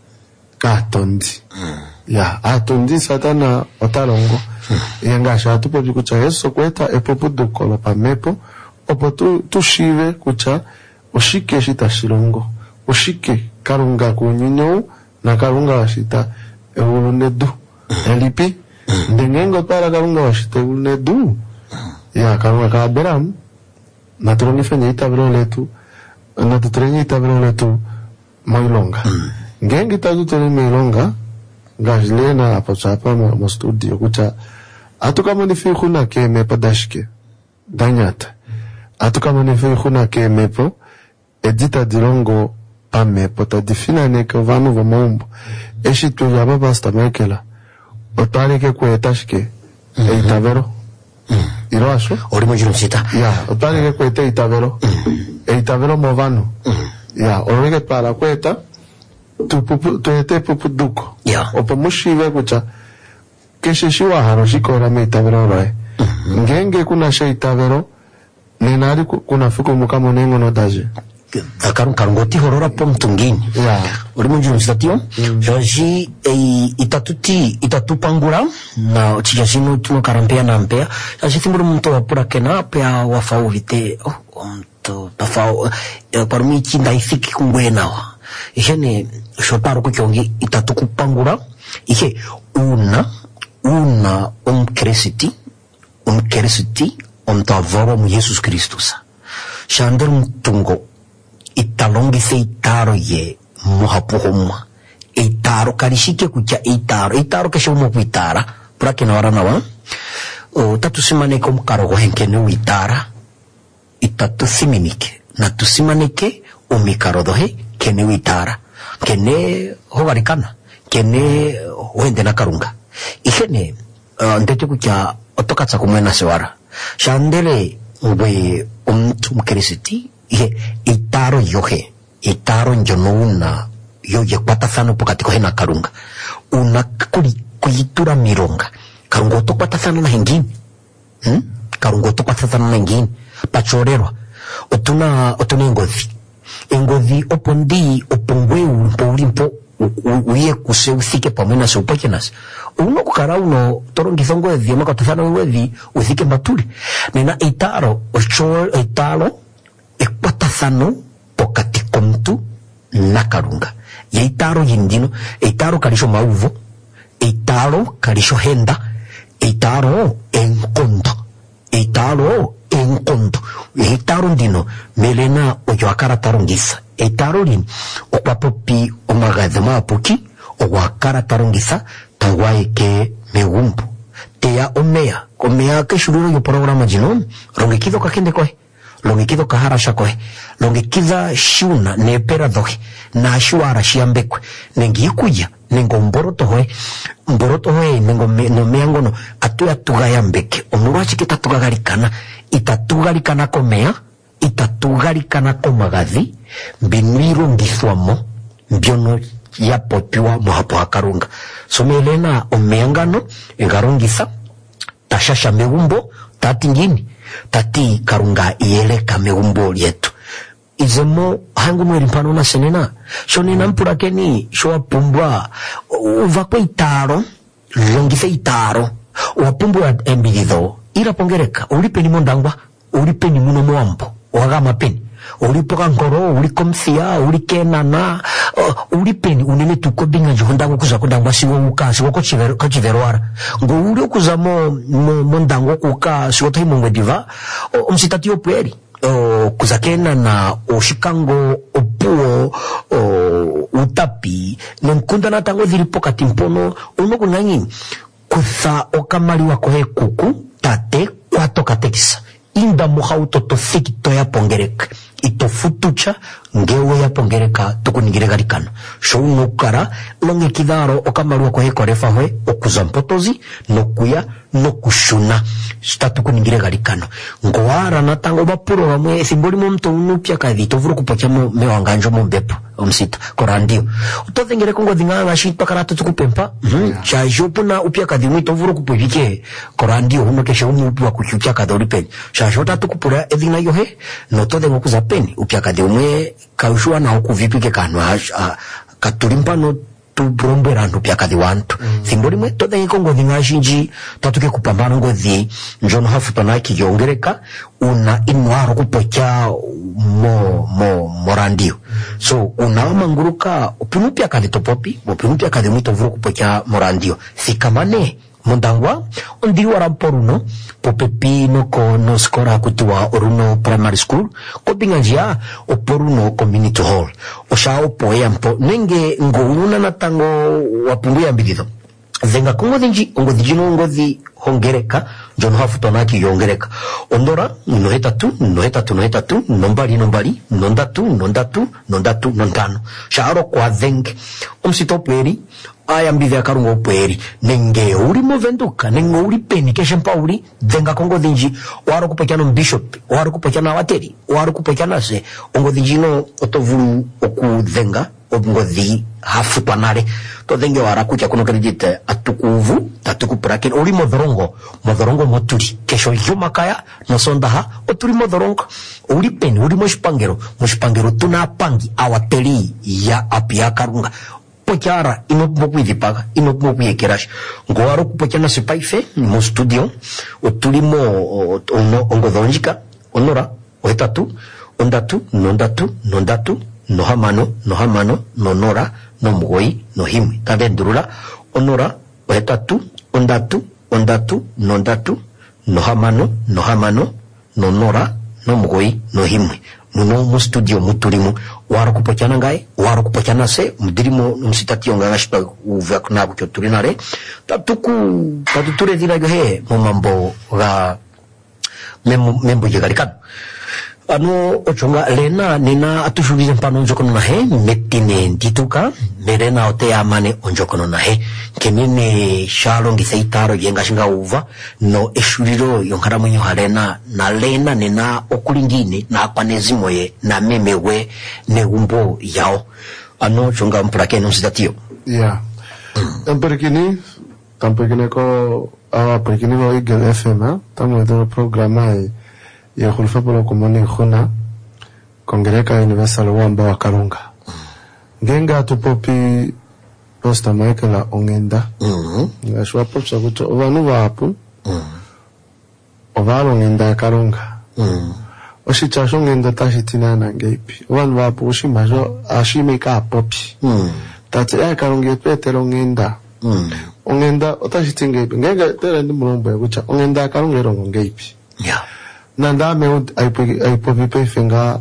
A: katondi mm. ya atondi satana otalongo mm. yengasha atupo kucha Yesu kweta epopo dukolo pamepo opo tu tushive kucha ushike shita shilongo ushike karunga kunyinyo na karunga washita eulunedu mm. elipi mm. ndengengo para karunga washita eulunedu mm. ya karunga kaberam na tulonifanya itabro letu na tutrenye itabro letu mailonga mm. ngengi tatu tene mailonga gajlena hapo chapa mo studio kucha atu kama ni fi khuna ke me padashke danyata atu kama ni fi khuna ke mepo edita dilongo pa mepo ta difina ne ke vanu va mombo eshi tu ya baba sta mekela otale ke ku etashke mm -hmm. e itabero mm. iro aso
B: ori mo jinsita
A: ya otale ke ku ete itabero mm. e itabero mo vanu mm. ya orege para kweta tu pupu tu ete pupu duko
B: ya
A: opo mushive kucha keshe shiwa haro shikora me itabero roe mm -hmm. ngenge kuna she itabero nenari kuna fuko mukamo nengo no daje
B: akarun karungoti horora pomtungini
A: ya
B: uri mu jinsita tio mm. joji e itatuti itatupangura na chijasino tuno karampea na mpea ashi timburu mto wapura kena pea wafau vite oh mto pafau e, parumi chinda ifiki kungwenawa ihene shotaro kukyongi itatukupangura ihe una una umkresiti umkresiti omtavoro mu Jesus Kristus shander mtungo italongi se itaro ye muhapuhoma itaro karishike kucha itaro itaro keshomo kuitara purake na warana wa o tatu simane kom karogo henkene uitara itatu siminike na tusimanike o mikarodohe kene uitara kene hogarikana kene wende na karunga ihene uh, ndete kucha otokatsa kumwena sewara shandere ube umtu mkeresiti ihe itaro yohe itaro njono una yoye kwatathano pokati kohena karunga una kuri kuyitura mironga karunga oto kwatathano na hengini hmm? karunga oto kwatathano na hengini pachorerwa otuna otuna engozi engozi opondi opongweu mpo uye kuse uthike pamena se upochenas uno kukara uno torongiza ngozi makatathano ngozi uthike maturi nena itaro ocho itaro ekwatathano pokati komtu na karunga yeitaro yindino eitaro kalisho mauvo eitaro kalisho henda eitaro enkondo eitaro enkondo eitaro ndino melena oyo akara tarongisa eitaro lini okwapopi omagadhema apoki okwakara tarongisa tangwaike megumbu teya omea omea keshururo yo programa jino rongekido kakende kohe longekido kaharasha kohe longekiza shuna nepera dohe na shuara shiambekwe nengi ikuya nengo mboroto hoe mboroto hoe nengo me, no meangono atu atugaya mbeke omurwa chikita tugagarikana itatugarikana komea itatugarikana komagathi binwiro ngiswamo mbiono ya popiwa mohapo hakarunga somelena omeangano engarongisa tashasha megumbo tati ngini tati karunga iyeleka megumbo yetu izemo hangu mweri mpano na senena shonena mpura keni showa pumbwa uvakwe itaro longise itaro wapumbwa embilido ira pongereka ulipe ni mondangwa ulipe ni muno mwambo wagama peni ulipo kankoro uliko mthia ulike nana uh, ulipeni unene tuko binga johondango kuza kudangwa siwo uka siwo ko chivero ko chiverwara ngo uli kuza mo mondango kuka siwo tayi mongwe diva umsitati opweri o kuzakena na oshikango opuo o utapi nenkunda na tango dhilipo katimpono uno kunanyi kusa okamali wako he kuku tate kwato katekisa inda muhauto to fikito ya pongereka ito futucha ngewe ya pongereka tukunigirekalikana sho unukara longe kidaro okamaru ko hekorefa hwe okuzampotozi nokuya nokushuna statu kunigirekalikana ngwara natango bapuro bamwe simboli mu mto unupya kadhi tovuru kupocha mu mewanganjo mu mbepo omsita korandio utotengere kongo dinganga shitwa karatu tukupempa mm. cha jopuna upya kadhi mu tovuru kupojike korandio uno kesho mu upwa kuchucha kadori pen cha jota tukupura edina yohe no to dengo kuzape peni upya kade umwe kaushwa na ukuvipi ke kanwa katulimpano tu brombe randu pya kade wantu mm. Simboli mwe toda yikongo vingashinji tatuke kupambana ngozi njono hafu tonaki yongereka una inwaro kupocha mo mo morandio mm. So una manguruka upinu pya kade topopi upinu pya kade mwito vuru kupocha morandio sikamane Mondangwa, ondiri waramporuno, popepino ko no skora kutua oruno primary school, ko binganjia oporuno community hall. Osha opo yampo, nenge ngouna natango wapungu ya mbidido. Zenga kongo dinji, ongo dijino ongo di hongereka, jono hafu tonaki yongereka. Ondora, noheta tu, noheta tu, noheta tu, nombari, nombari, nondatu, nondatu, nondatu, nondano. Shaaro kwa zenge, omsito peri, aya mbidhi akarungo pweri nenge uri movenduka nenge uri peni keshe mpa uri dhenga kongo dhinji waro kupekana bishop waro kupekana wateri waro kupekana se ongo dhinji no otovuru oku dhenga ongo dhi hafu panare to dhenge wara kucha kuno kredite atukuvu tatuku praken uri modhorongo modhorongo moturi kesho yumakaya no sondaha oturi modhorongo uri peni uri moshpangero moshpangero tuna pangi awateri ya apia karunga pochara ino mokwi paga ino mokwi kerash ngoaro kupochana sepaife mo studio otulimo ono ongodonjika onora oetatu ondatu nondatu nondatu nohamano nohamano nonora nomugoi nohimwe tabendurula onora oetatu ondatu ondatu nondatu nohamano nohamano nonora nomugoi nohimwe muno mu studio muturimu waro kupochana ngai waro kupochana se mudirimo msitati nga ngashpa uvakna bukyo turinare tatuku tatuture dira he mo mambo ga membo membo yegarikano ano ochonga lena nina atushurize mpano njokono na he metine ndituka merena ote amane onjokono na he kenene shalo ngiseitaro yengashinga uva no eshuriro yonkara mwenyo harena na lena nina okulingine na apanezi moye na memewe ne umbo yao ano chonga mpurake nonsitatio
A: yeah tampurikini tampurikini ko awa purikini ko Eagle F M tamo edo programa ya khulfa polo komone khona kongereka universal wamba wa Karunga ngenga tupopi posta Michael ongenda mhm ngashwa popsa kuto ovanu vapu mhm ovalo ngenda Karunga mhm oshichasho ngenda tashitina na ngeipi ovanu vapu oshimajo ashimeka popi mhm tati ya Karunga petero ngenda mhm ongenda otashitinga ngenga tere ndi mulombo yakucha ongenda Karunga ero ngeipi
B: yeah
A: nanda me aipopi pe fenga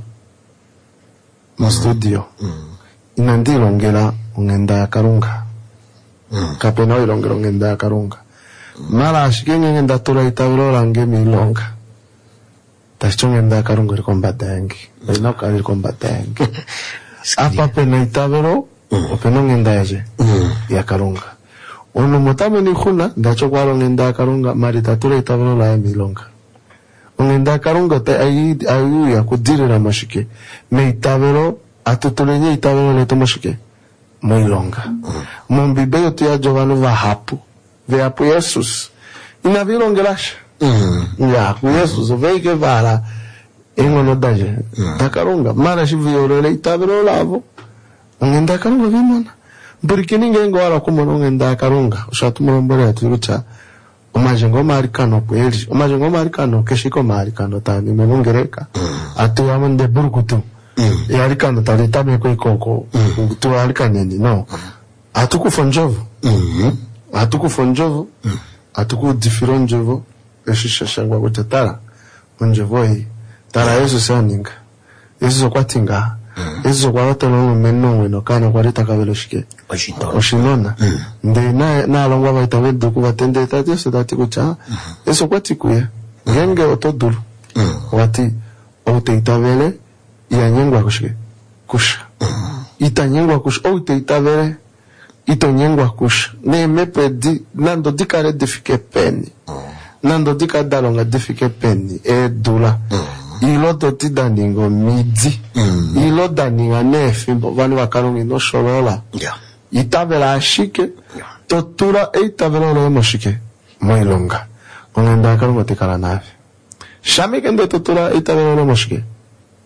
A: mo studio mm. Inandi longela ngenda Karunga mm. Kapena ilongela ngenda Karunga mm. Mala ashikenge ngenda tura itabiro lange milonga tacho ngenda Karunga rikombatengi ina ka rikombatengi apa pena itabiro mm. Opena ngenda yaje mm. Ya Karunga ono motame ni khuna ndacho kwalo ngenda Karunga mari tatura itabiro la milonga ngenda Karunga te ayi ayu ya kudirira mashike me itabero atutulenye itabero leto mashike moilonga mm. Mombibe yote ya Giovanni va hapu ve hapu Jesus ina vilongelash mm. Ya ku Jesus veke vara engono daje mm. Takarunga mara shi violele itabero lavo ngenda Karunga vimana burikini ngengo ala kumono ngenda Karunga ushatumorombora aturucha umajengo marikano kweli umajengo marikano keshiko marikano tani menongereka mm. Atu yamande burukutu mm. Yarikano tani tabe ko ikoko mm. Tu yarikaneni no mm. Atuku fonjovu mm. Atuku fonjovu mm. Atuku difironjovu eshisha shangwa kutetara onjovu hii tara Yesu saninga Yesu kwatinga mm. Yesu kwa watu no menonwe no kana kwa rita kabelo shike oshinona mm. Nde na na longwa baita wedu ku batende tati so tati kucha mm. Yesu kwatikuye ngenge otodulu mm. Wati ote itabele ya nyengwa kushike kusha mm. Ita nyengwa kusha ote itabele ito nyengwa kusha ne mepedi nando dikare defike peni mm. Nando dikadalonga defike peni e dula mm. Ilo toti daningo midi mm. Ilo daninga nefi vani wakarungi no shorola
B: yeah.
A: Itabela ashike yeah. Totura e itabela lo moshike moilonga ongenda Karunga tikala navi shami kende totura itabela lo moshike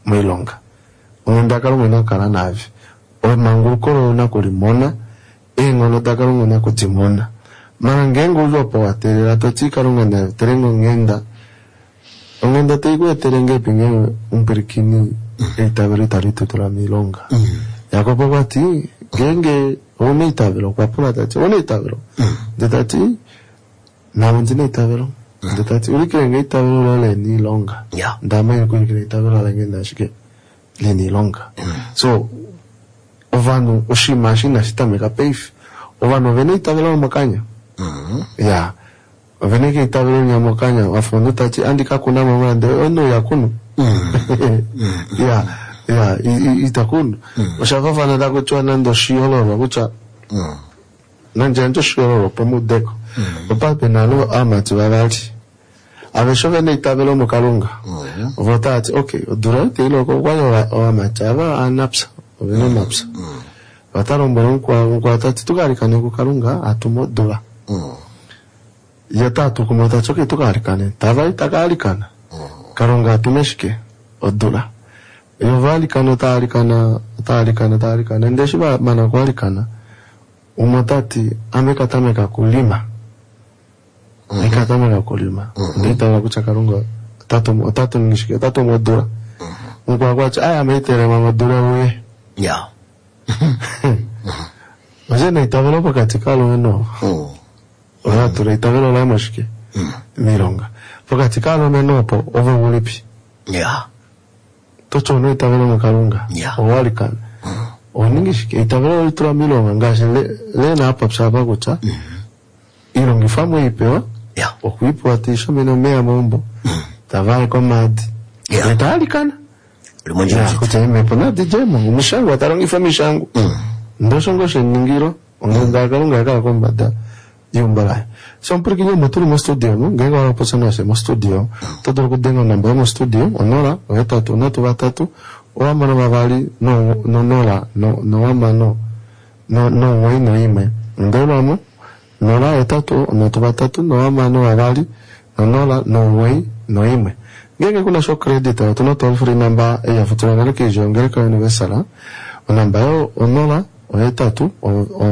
A: mwilonga ongenda kalungu na kala navi o mangulu kolo na kulimona engono takalungu na kutimona mara ngengo uzopo waterera toti kalungu na terengo ngenda ongenda teigo terenge pinge umpirikini itabelo tarito tula milonga yakopo wati genge one itabelo kwa pula tati one itabelo detati na mjine itabelo detati ulikenge itabelo le ni longa ndama yukulikenge itabelo la ngenda shike le ni longa so ovano oshima shina shitameka peif ovano vene itabelo makanya ya vene ke itabelo nyamakanya wafondo tati andika kuna mama nde ono yakunu ya ya itakunu oshafafa na dako chwa nando shioloro kucha nanje nto shioloro pomu deko opa penalo amatu avati avesho vene itabelo mukalunga votati okay durante iloko kwayo amachava anapsa ovene napsa vataro mbolo kwa kwa tati tukarikane kukalunga atumodola yatatu kumota choke tukarikane tavai takarikana kalunga tumeshike odula yo valikana talikana talikana talikana ndeshi ba mana kwalikana umotati amekatameka kulima amekatameka kulima ndita na kucha kalunga tatu tatu nishike tatu modula ngwa kwacha aya meitere mama dula we
B: ya
A: Majena itabelo pakati kalo no ora tura itabelo la mashike milonga pakati kalo no po over wulipi
B: ya
A: tocho no itabelo mukalunga owalikana oningishike itabelo tura milonga ngashe le na hapa psaba kucha ilongi famu ipewa
B: ya
A: okuipo atisho meno mea mombo tavai komadi ya talikana
B: limonjira
A: kucha mepona dijemo mishangu atarongi fa mishangu ndosongo sheningiro onenda kalunga kala kombada yombala so porque yo moturi mo studio no ngega wala posana se mo studio todo ko dengo namba mo studio onora otatu na tu batatu o amana bavali no no nola no no amano no no wai no ime ndelo mo nola etatu no tu batatu no amano bavali no nola no wai no ime ngega kuna show credit to no toll free number e ya futura ngale ke jongere ka universala onamba yo onola etatu o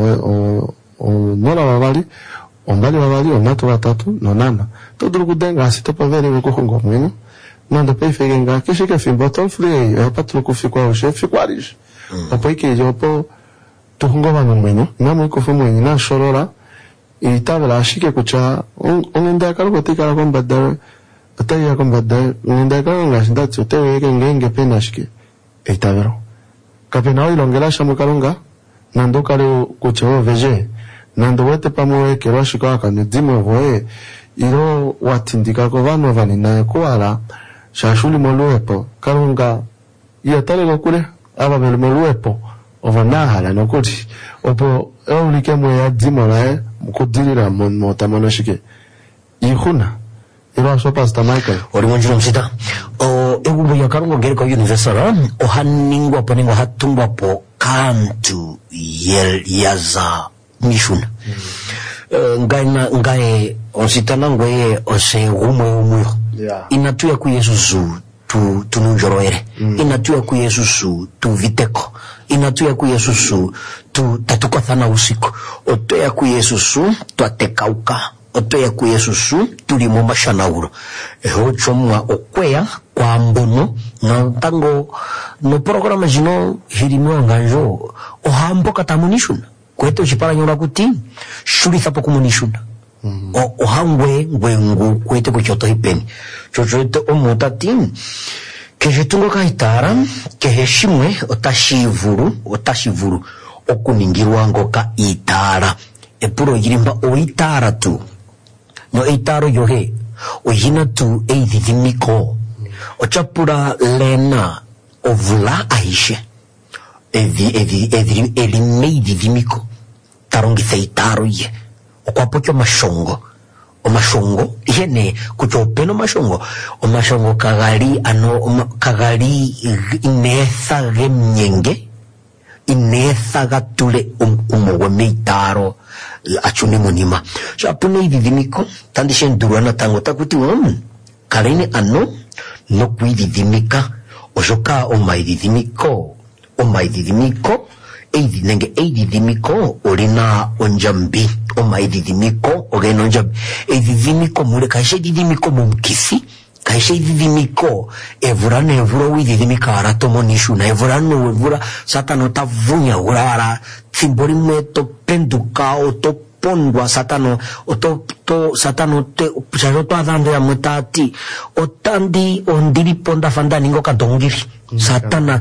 A: o o nola bavali ombali bavali onatu batatu nonana todo kudenga asitopa vele ko kongo mwenye nanda pe fegenga kishika fimbo toll free e patro ku fikwa o chef fikwarish apo ike jopo to kongo bano mwenye namo ko fo mwenye na shorora e tabla ashike kucha onenda kalo kotika ko mbadda ataya ko mbadda onenda kalo ngashinda tsote weke ngenge pena shike e tabero kapena ilongela shamukalunga nando kale kucho veje nando wete pamwe kero shika kana dimo voe iro watindika ko vano vani na koala shashuli moluepo kalunga ya tale lokule aba bel moluepo ovanahala nokoti opo eulike mwe ya dimo la mukudilira mon motamana shike ihuna iro so pasta Michael
B: orimonjiro msita o egubo ya kalunga gerko universal o haningwa ponengo hatungwa po kantu yel yaza mishuna mm. ngaina ngae onsitana ngwe ose umwe umwe
A: yeah.
B: inatuya ku Yesusu tu tununjoroere mm. inatuya ku Yesusu tu viteko inatuya ku Yesusu tu tatukothana usiku otoya ku Yesusu tu atekauka otoya ku Yesusu tuli mu mashanauro eho chomwa okwea kwa mbono na tango no programa jino hirimwa nganjo ohambo katamunishuna kweto chipara nyora kuti shuri sapo kumunishuna mm -hmm. o ohangwe ngwengu kwete kuchoto hipeni chochote omutati ke jetungo kaitara ke heshimwe otashivuru otashivuru okuningirwa ngoka itara epuro yirimba oitara tu no itaro yohe oyina tu eidhimiko ochapura lena ovula aishe evi evi evi elimeidi vimiko tarongi seitaro ye okwapocho mashongo o mashongo yene kuchopeno mashongo o mashongo kagali ano oma, kagali inesa gemnyenge inesa gatule umumo wa meitaro achune monima chapune hivi vimiko tandishe ndurana tango takuti um kalini ano no kuidi vimika Ojoka o maididimiko, o maididimiko, eidi nenge eididimiko olina onjambi, o maididimiko olina onjambi. Eididimiko mule kaisha eididimiko mumkisi, kaisha eididimiko evura ne evura wididimika aratomo nishuna, evura no evura satano tavunya urara, simbori meto penduka o to pondwa satano oto to satano te charoto adando ya mutati otandi ondiri ponda fanda ningo kadongiri satana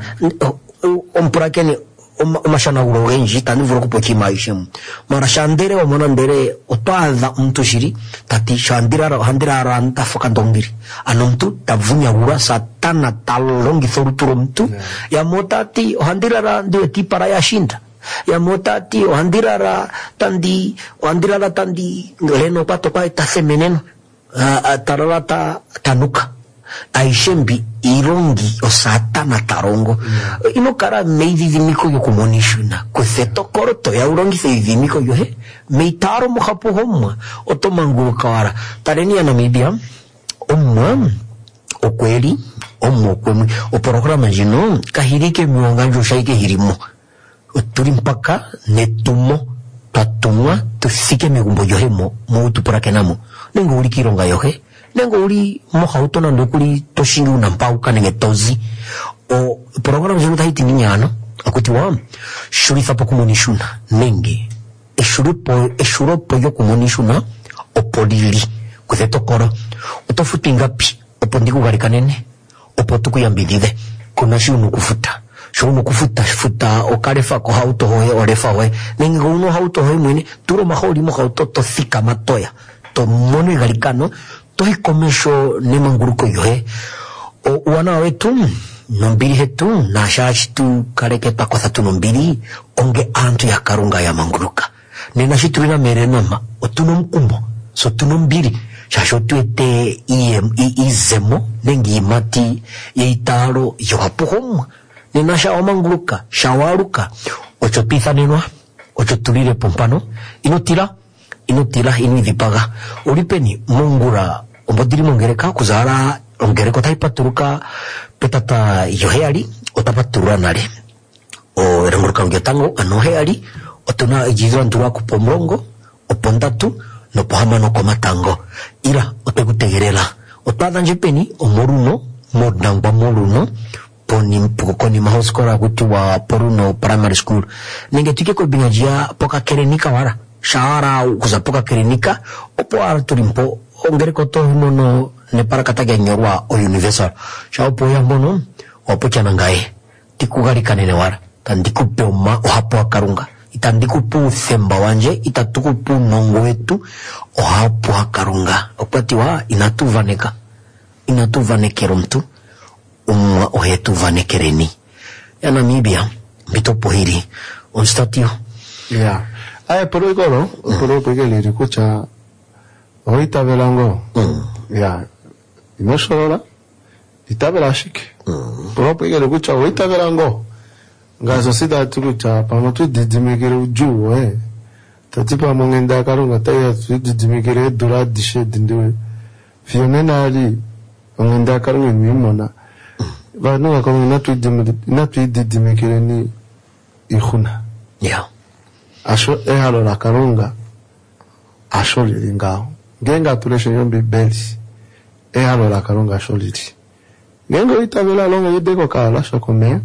B: ompura kene omashana uro genji tani vuro kupochi maishim mara shandere o monandere oto adha mtushiri tati shandira handira ranta fakandongiri anomtu tavunya ura satana talongi thoruturo mtu ya mutati handira rande tipara ya shinda ya motati o handirara tandi o handirara tandi leno pato pa ita femeneno uh, tararata tanuka aishembi irongi o satana tarongo yeah. Ino kara meididimiko yo kumonishuna kuseto koroto ya urongi seididimiko yo he meitaro mohapo homma otomanguru kawara tareni ya Namibia omwa okweli omwa kwemi o programa jino kahirike miwanganjo shaike hirimo turi mpaka netumo tatumwa tusike megumbo yohemo mutu pora kenamo nengo uli kironga yohe nengo uli moha utona ndokuli toshiru na mpauka nenge tozi o programa jino tahiti ninyano akuti wa shurifa po kumonishuna nenge eshurupo eshuropo yo kumonishuna opolili kutheto koro otofuti ngapi opondiku garikanene opotuku yambidide kuna shiunu kufuta shono kufuta futa okarefa ko hauto hoye orefa hoye nengo uno hauto hoye mwene turo maholi mo hauto to thika matoya to mono garikano to hikomesho ne manguruko yohe o wana wetu nombiri hetu na shachi tu kareke pakosa tu nombiri onge antu ya karunga ya manguruka nena shiturina merenoma otuno mkumbo so tunombiri shasho tuete iem izemo nengi mati yeitaro yohapuhomwa nena sha omanguruka shawaruka ocho pizza nenwa ocho tulire pompano inotira inotira inidipaga ulipeni mungura ombodiri mongereka kuzara ongereko taipaturuka petata yoheari otapaturura nare o eranguruka ngiotango anoheari otuna ejizwa ndura kupomrongo opondatu no pohama no komatango ira otegutegerela otpada njipeni omoruno modangwa moruno poni mpukoni mahoskora kuti wa poruno primary school nenge tuke ko bingajia poka kerenika wara shara kuza poka kerenika opo arturimpo ongere ko to mono ne para kataga nyorwa o universal sha opo ya mono opo chanangae tikugari kanene wara tandikupe oma ohapo akarunga itandikupu themba wanje itatukupu nongo wetu ohapo akarunga opati wa inatuvaneka inatuvanekero mtu umwa ohetu vanekereni ya Namibia mitopo hili onstatio
A: yeah ay pero igoro mm. pero porque le escucha ahorita velango mm. ya no solo itabela shik mm. pero porque le escucha ahorita velango ngazo sida tukucha pamotu didimegere uju eh tatipa mongenda karunga taya didimegere dura dishe dindiwe fiona ali mongenda karunga mimona ba no ko inatu dim inatu didimegere ni ihuna
B: yeah
A: asho e halo la karunga asho lingao ngenga tuleshe yombi belsi e halo la karunga asho liti ngengo itabela longa yedeko kala shokome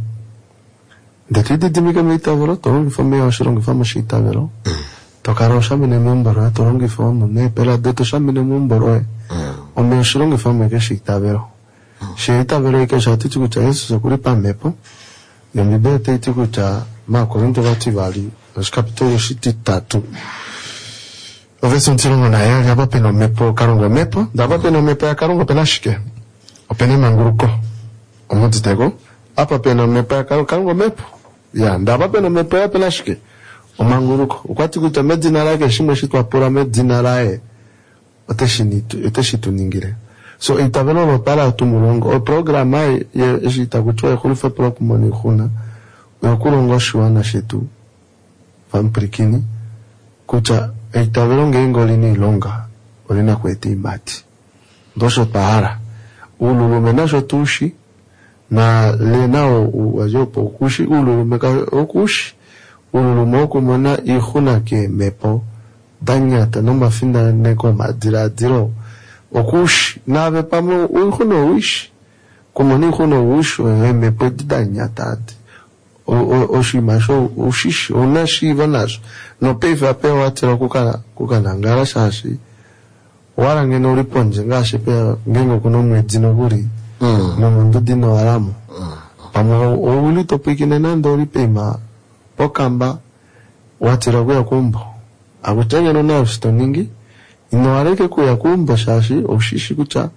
A: ndeti didimegere mitavolo torongi fome ashirongi fama shitavelo tokaro shamene membaro torongi fama ne pela deto shamene membaro o me ashirongi fama ke shitavelo shita vero ke shati tukucha Yesu kuri pamepo yombe te tukucha ma korinto vativali os capitolo shiti tatu ove sontiro na ya ya peno mepo karungo mepo dava peno mepo ya karungo pelashike opene manguruko omotitego apa peno mepo ya karungo mepo ya ndava peno mepo ya pelashike omanguruko ukwati kuta medina lake shimo shitwa pora medina lae oteshinitu oteshitu ningire so itabelo lo para tumulongo o programa ye ejita kutoa khulufa pro kumoni khuna ukulongo shwana shetu famprikini kucha itabelo ngengo lini longa olina kwete imbati ndosho pahara ululu menasho tushi na lenao wajopo okushi ululumeka okushi ululumoko mona ihuna ke mepo danyata no mafinda neko madira diro okushi nave pamo uhuno wish como ni huno wish e mepo danyata o o oshimasho ushish onashi vanash no peva pe watira kukana kukana ngara shashi wala ngeno riponje ngashi pe ngengo kuno mwezi no guri mm. no mundo dino alamo mm. pamo o uli topikine nando ripema okamba watira kuya kumbo akutenge no na stoningi ino areke kuya kumbo shashi oshishi kucha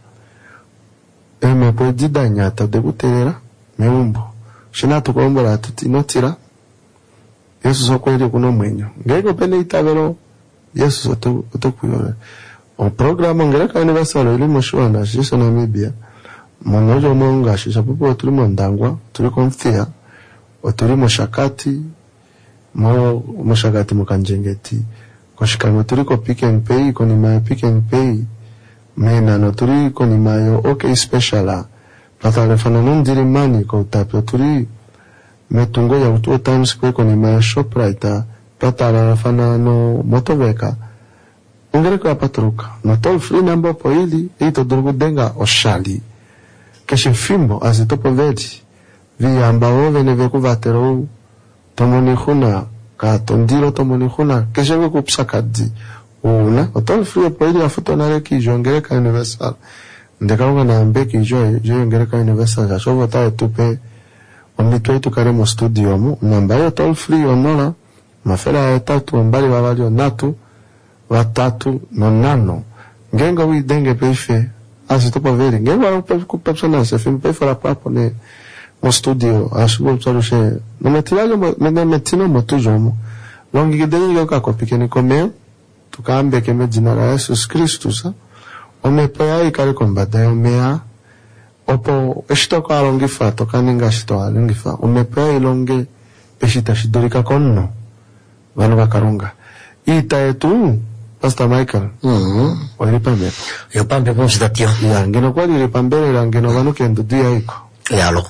A: eme po didanyata de kuterera meumbo shina tukombo la tuti notira Yesu sokweli kuno mwenyo ngeko pene itabero Yesu soto otokuyora o programa ngereka universal ili moshwana shisha na Namibia manojo monga shisha popo tuli mondangwa tuli konfia o tuli moshakati mo moshakati mukanjengeti koshikamo tuli ko Pick and Pay ko ni ma Pick and Pay mena no tuli ko ni mayo okay speciala patale fana nondiri mani ko tapio tuli metungo ya utuo times kwe ko ni ma Shoprite patala fana no motoveka Ungereko ya patruka, na toll free number po hili, ito durgu denga oshali. Keshe fimbo, azitopo vedi, vi ambao vene veku vatero, tomoni huna, ka tondiro tomoni huna, keshe veku psakadi. Una, o toll free po hili afuto nare ki jo Ungereka Universal. Ndeka unga na ambe ki jo, jo Ungereka Universal, ja shovo tae tupe, omitwe itu karemo studio mu, namba yo toll free onola, mafela ya tatu, mbali wawali onatu, watatu no nano ngenga wi denge peife asitopa veri ngenga wa ku persona se film pe fora papo ne mo studio asubo tsarushe no metilaje me metino motujomo longi gidenge ka ko pikeni come tukambe ke medina la Jesus Christus o me paya ikare kombada o mea opo esto ka longi fa to kaninga sto longi fa o me paya longi peshita shidorika konno vano karonga ita etu Pastor Michael.
B: Mhm.
A: Wali pambe.
B: Yo pambe po sitatio.
A: Ya, ngeno kwali le pambele la ngeno vanu kendo dia iko.
B: Yalo.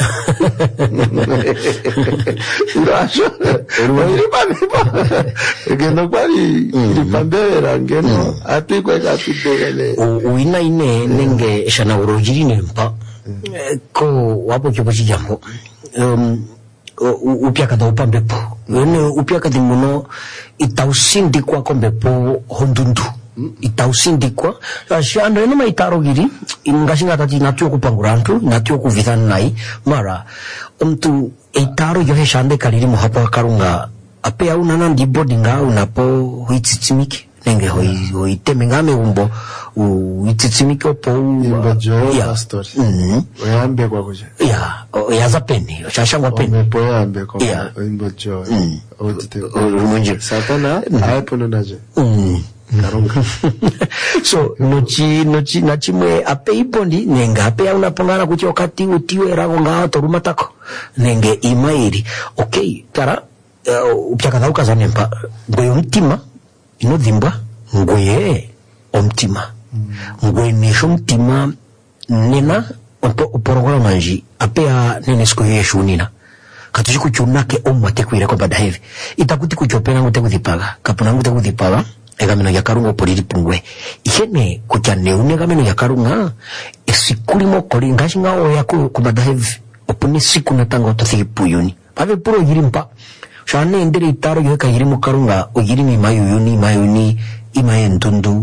A: Uracho. Wali pambe. Ngeno kwali le pambele la ngeno ati kwa kapitele.
B: Uina ine nenge shana urojiri nempa. Ko wapo kyopo chijambo. Um upiaka da upambe po. Wene upiaka di muno itausindikwa kombe po hondundu. Itausindikwa. Shando ene maitaro giri. Ingashinga tati natio kupangurantu. Natio kuvithana nai. Mara. Umtu eitaro yohe shande kaliri muhapo karunga. Ape au nana ndibodi nga unapo huitsitsimiki. Nenge hoi, hoi teme ngame umbo. Huitsitsimiki opo.
A: Imbo joe ya story.
B: Mhm.
A: Oyambe kwa kuja.
B: Ya. Yaza peni. Shashangwa peni.
A: Omepo yambe kwa
B: Ya.
A: imbo joe.
B: Mhm.
A: Odite.
B: Rumunjiri.
A: Satana. Aipo nonaje.
B: Mhm.
A: Karunga.
B: So, nochi, nochi, nachimwe ape ipondi, nenga ape ya unapongana kuchi wakati utiwe rago nga toruma tako. Nenge imairi. Okay, tara, uh, upiaka dhauka za nempa, ngoye umtima, ino dhimba, ngoye omtima. Mm. Ngoye nesho mtima, nena, uporongola manji, ape ya nene siku yeshu nina. Katuji kuchunake omwa teku ireko bada hevi. Itakuti kuchopena ngute kuthipaga, kapuna ngute kuthipaga, egameno ya karunga poliri pungwe. Ihene kuchane une egameno ya karunga esikuli mokori ngashi nga oya kubada hevi opune siku natanga otothigi puyuni pave puro yirimpa shane endere itaro yoheka yirimu karunga oyirimi mayuyuni mayuni ima entundu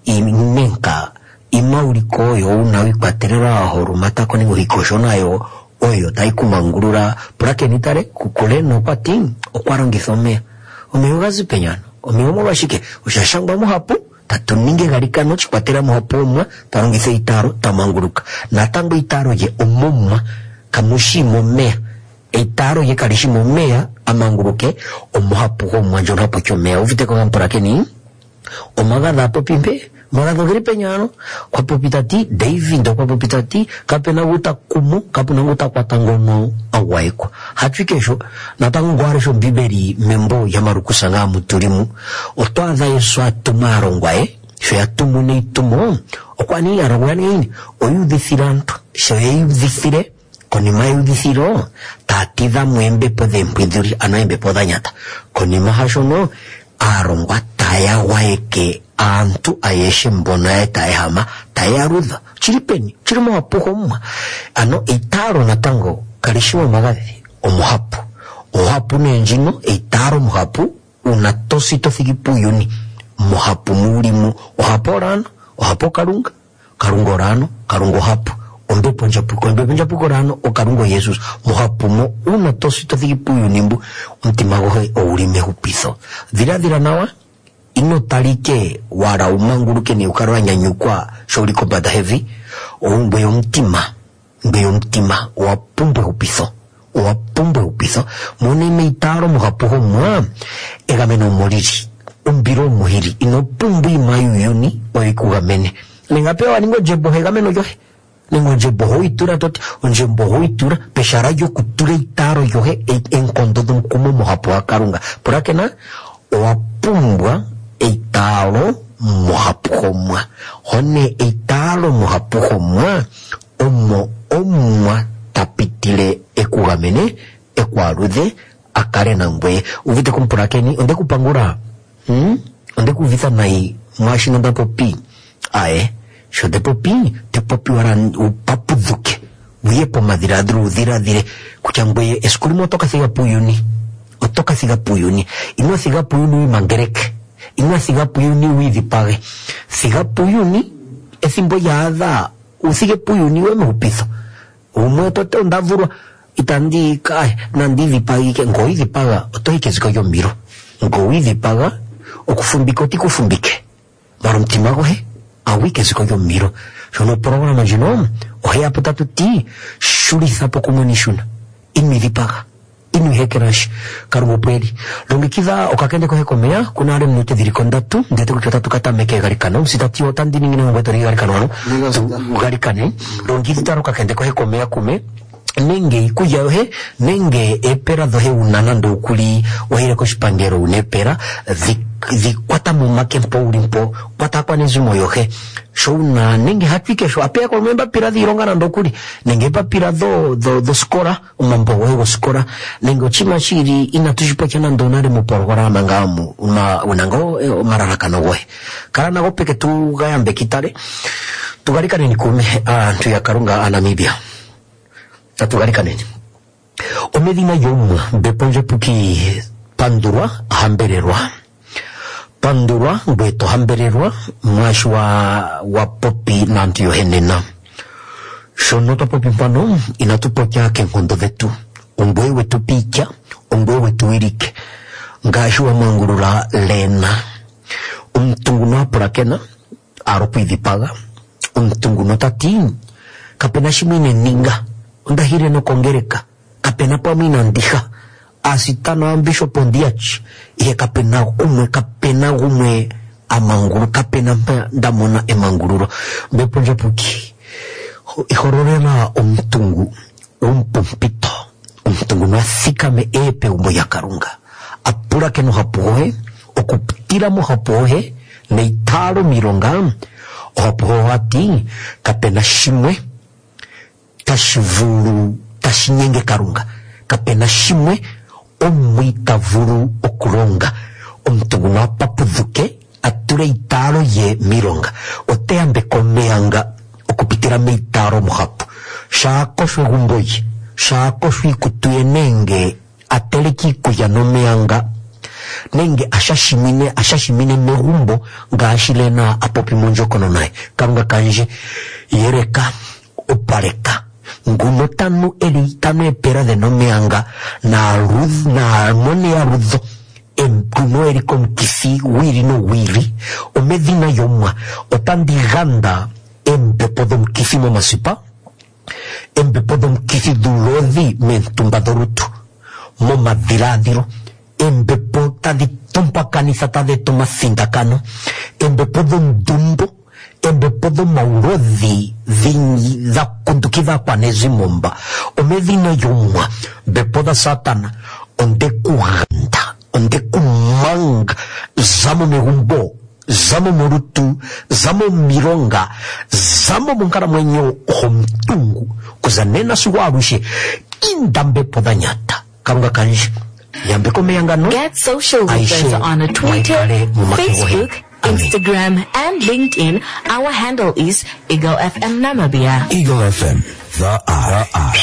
B: imenka ima uriko yo unawi kwaterera ahoru matako ningo hikosho nayo oyo taikumangurura purake nitare kukole no pati okwarongithomea omeyogazi penyano omiyomo bashike ushashangwa muhapu tatuninge garika no chikwatera muhapu omwa tarongithe itaro tamanguruka natango itaro ye omumwa kamushimo mea itaro ye kalishimo mea amanguruke omuhapu omwa njona hapo chomea uvite kwa mpurake ni omaga dhapo pimpe maga gripe nyano kwa popitati David kwa popitati kapena guta kumu kapuna guta kwa tangono awaiko hatwikesho natango ngwaresho biberi membo ya marukusanga muturimu otwaza yesu atumaro ngwae sho yatumu ne itumo okwani arwani ini oyu dhithiranto sho yeyu dhithire konima eudiciro tatida muembe pode empiduri ana embe podanyata konima hashono arongwa taya waeke antu ayeshe mbona etayama tayarudha chiripeni chirimo hapuhomwa ano itaro natango kalishimo magadi omuhapu ohapu nenjino itaro muhapu unatosi tothigipuyuni muhapu mulimu ohaporano ohapo karunga karungo rano karungo hapu ombe ponja puko ombe ponja puko rano o karungo Jesus muhapu mo unatosi tothigipuyuni mbu untimagohe oulime hupizo dira dira nawa ino talike wara umanguruke ni ukarwa nyanyukwa shauliko bada heavy ombe yomtima mbe yomtima wapumbe hupizo wapumbe hupizo mone meitaro muhapuho mwa egameno moriri umbiro muhiri ino pumbi mayu yuni oikugamene ningapewa ningo jebo hegameno yohe ningo jebo hoitura toti onjebo hoitura peshara yo kuture itaro yohe enkondo dum kumo muhapu akarunga purakena wapumbwa eitaro muhapuho mwa hone eitaro muhapuho mwa omo omwa tapitile ekugamene ekwarude akare nangwe uvite kumpurakeni onde kupangura hmm onde kuvita nai mashina da popi ae shode popi te popi waran upapuduke uyepo madiradru diradire kuchangwe eskuli motoka siga puyuni otoka siga puyuni ino siga puyuni mangerek ino siga puyuni widipage siga puyuni esimbo yada usige puyuni we mupizo umwe tote ondavurwa itandi kai nandi vipagi ke ngoi vipaga otoi keziko yo miro ngoi vipaga okufumbika oti kufumbike maro mtimago he awi keziko yo miro shono programa jino ohe apotatu ti shuri sapo komunishuna imi vipaga inu hekerash karubo pwedi longi kiza okakende kohe komea kuna ale mnute dirikondatu ndete kuchota tukata meke garikano sitati otandi ningine mwetori garikano garikane longi taro kakende kohe komea kume nenge ikuya ohe nenge epera dohe unanando ukuli ohire koshipangero unepera vikwata mumake mpo ulimpo kwata kwa nezumo yohe shona nenge hatwike sho apea kwa mwemba pira di ironga nando ukuli nenge pa pira do do, do skora umambo wego skora nenge ochima shiri inatujipoke nando nare muporgora mangamu uma unango e, mararakano wohe kara nago peke tu gayambe kitare tugarika nini kume antu ya karunga a Namibia tatugarika nini omedina yomwa beponje puki pandurwa hambererwa pandurwa beto hambererwa mwashwa wa popi nanti yohenena shonoto popi pano inatupokia kenkondo vetu ombwe wetu picha ombwe wetu irike ngashwa mangurula lena umtunguno purakena aropu idipaga umtunguno tatini kapena shimine ninga ndahire no kongereka kapena pa mina ndika asitana ambisho pondiach ihe kapena umwe kapena umwe amanguru kapena ndamona emangururo beponje puki ihororela umtungu umpumpito umtungu no asikame epe umbo ya karunga apura ke no hapohe okuptira mo hapohe neitaro mironga hapohe ati kapena shimwe tashivuru tashinyenge karunga kapena shimwe omwita vuru okuronga omtungu na papuduke ature itaro ye mironga oteambe komeanga okupitira meitaro muhapu shako shwegumboyi shako shwikutuye nenge ateleki kuya no meanga nenge ashashimine ashashimine megumbo nga ashilena apopi monjoko nonai karunga kanje yereka opareka nguno tanu eli tanu epera de no meanga na ruz na mone ya ruzo emkuno eri komkisi wiri no wiri o medina yomwa otandi ganda embe podom kisi mo masipa embe podom kisi dulodi mentumbadorutu mo madiradiro embe pota di tompa kanisata de toma sindakano embe podom dumbo embe podo maurodhi vinyi za kundukiza kwa nezi momba omedina yomwa bepoda satana onde kuhanda onde kumanga zamu megumbo zamo morutu, zamo mironga, zamo munkara mwenyo homtungu, kuzanena suwarushe, indambe podanyata, karunga kanji.
D: Get social with us on Twitter, Facebook, Instagram, and LinkedIn. Our handle is Eagle F M Namibia.
E: Eagle F M, the eye.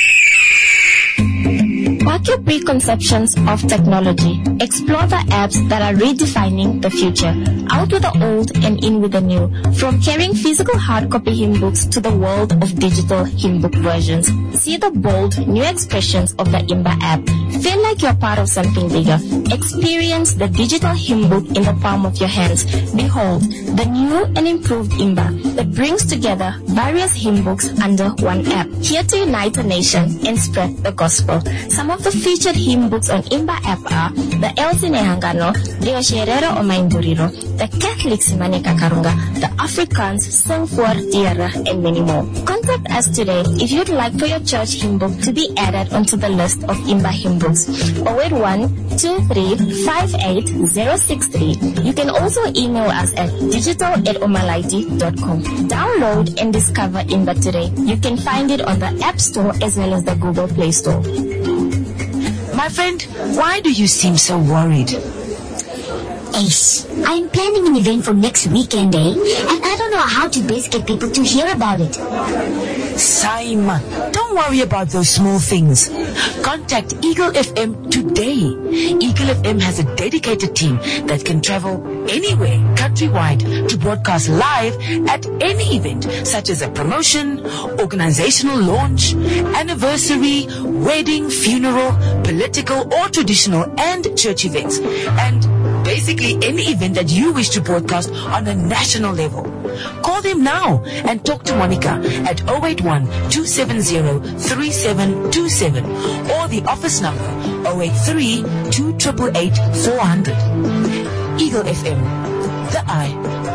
F: Park your preconceptions of technology. Explore the apps that are redefining the future. Out with the old and in with the new. From carrying physical hard copy hymn books to the world of digital hymn book versions. See the bold, new expressions of the Imba app. Feel like you're part of something bigger. Experience the digital hymn book in the palm of your hands. Behold, the new and improved Imba that brings together various hymn books under one app. Here to unite a nation and spread the gospel. Some of the featured hymn books on Imba app are the Elsie Nehangano, Leo Sherero Omainduriro, the Catholic Simane Kakarunga, the Afrikaans Sing for Tierra, and many more. Contact us today if you'd like for your church hymn book to be added onto the list of Imba hymn books. zero eight one, two three five eight zero six three. You can also email us at digital at omalaiti dot com. Download and discover Imba today. You can find it on the App Store as well as the Google Play Store.
G: My friend, why do you seem so worried?
H: Ace, I'm planning an event for next weekend, eh? And I don't know how to best get people to hear about it.
G: Simon, don't worry about those small things. Contact Eagle F M today. Eagle F M has a dedicated team that can travel anywhere countrywide to broadcast live at any event, such as a promotion, organizational launch, anniversary, wedding, funeral, political or traditional, and church events. And basically any event that you wish to broadcast on a national level. Call them now and talk to Monica at zero eight one, two seven zero, three seven two seven or the office number zero eight three, two eight eight, four hundred. Eagle F M, the eye.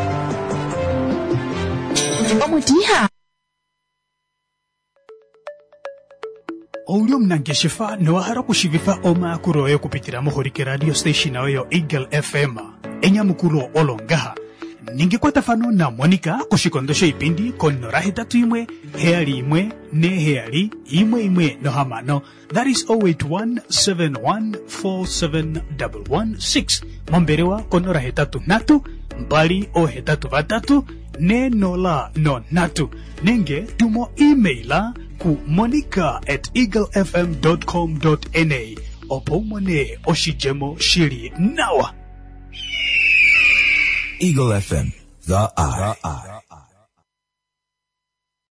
I: Omudiha. Oulio mnangeshifa noahara kushivifa oma kuroyo kupitira mohorike radio station ayo Eagle F M enya mukuro olongaha ningi kwa tafano na Monica kushikondosha ipindi konora hetatu imwe heali imwe ne heali imwe imwe no hamano. That is zero eight one, seven one four seven one one six. Momberewa konora hetatu natu mbali o hetatu vatatu ne nola no natu nenge tumo emaila ku monica at eaglefm dot com dot n a opomone oshijemo shiri nawa.
E: Eagle F M, the eye.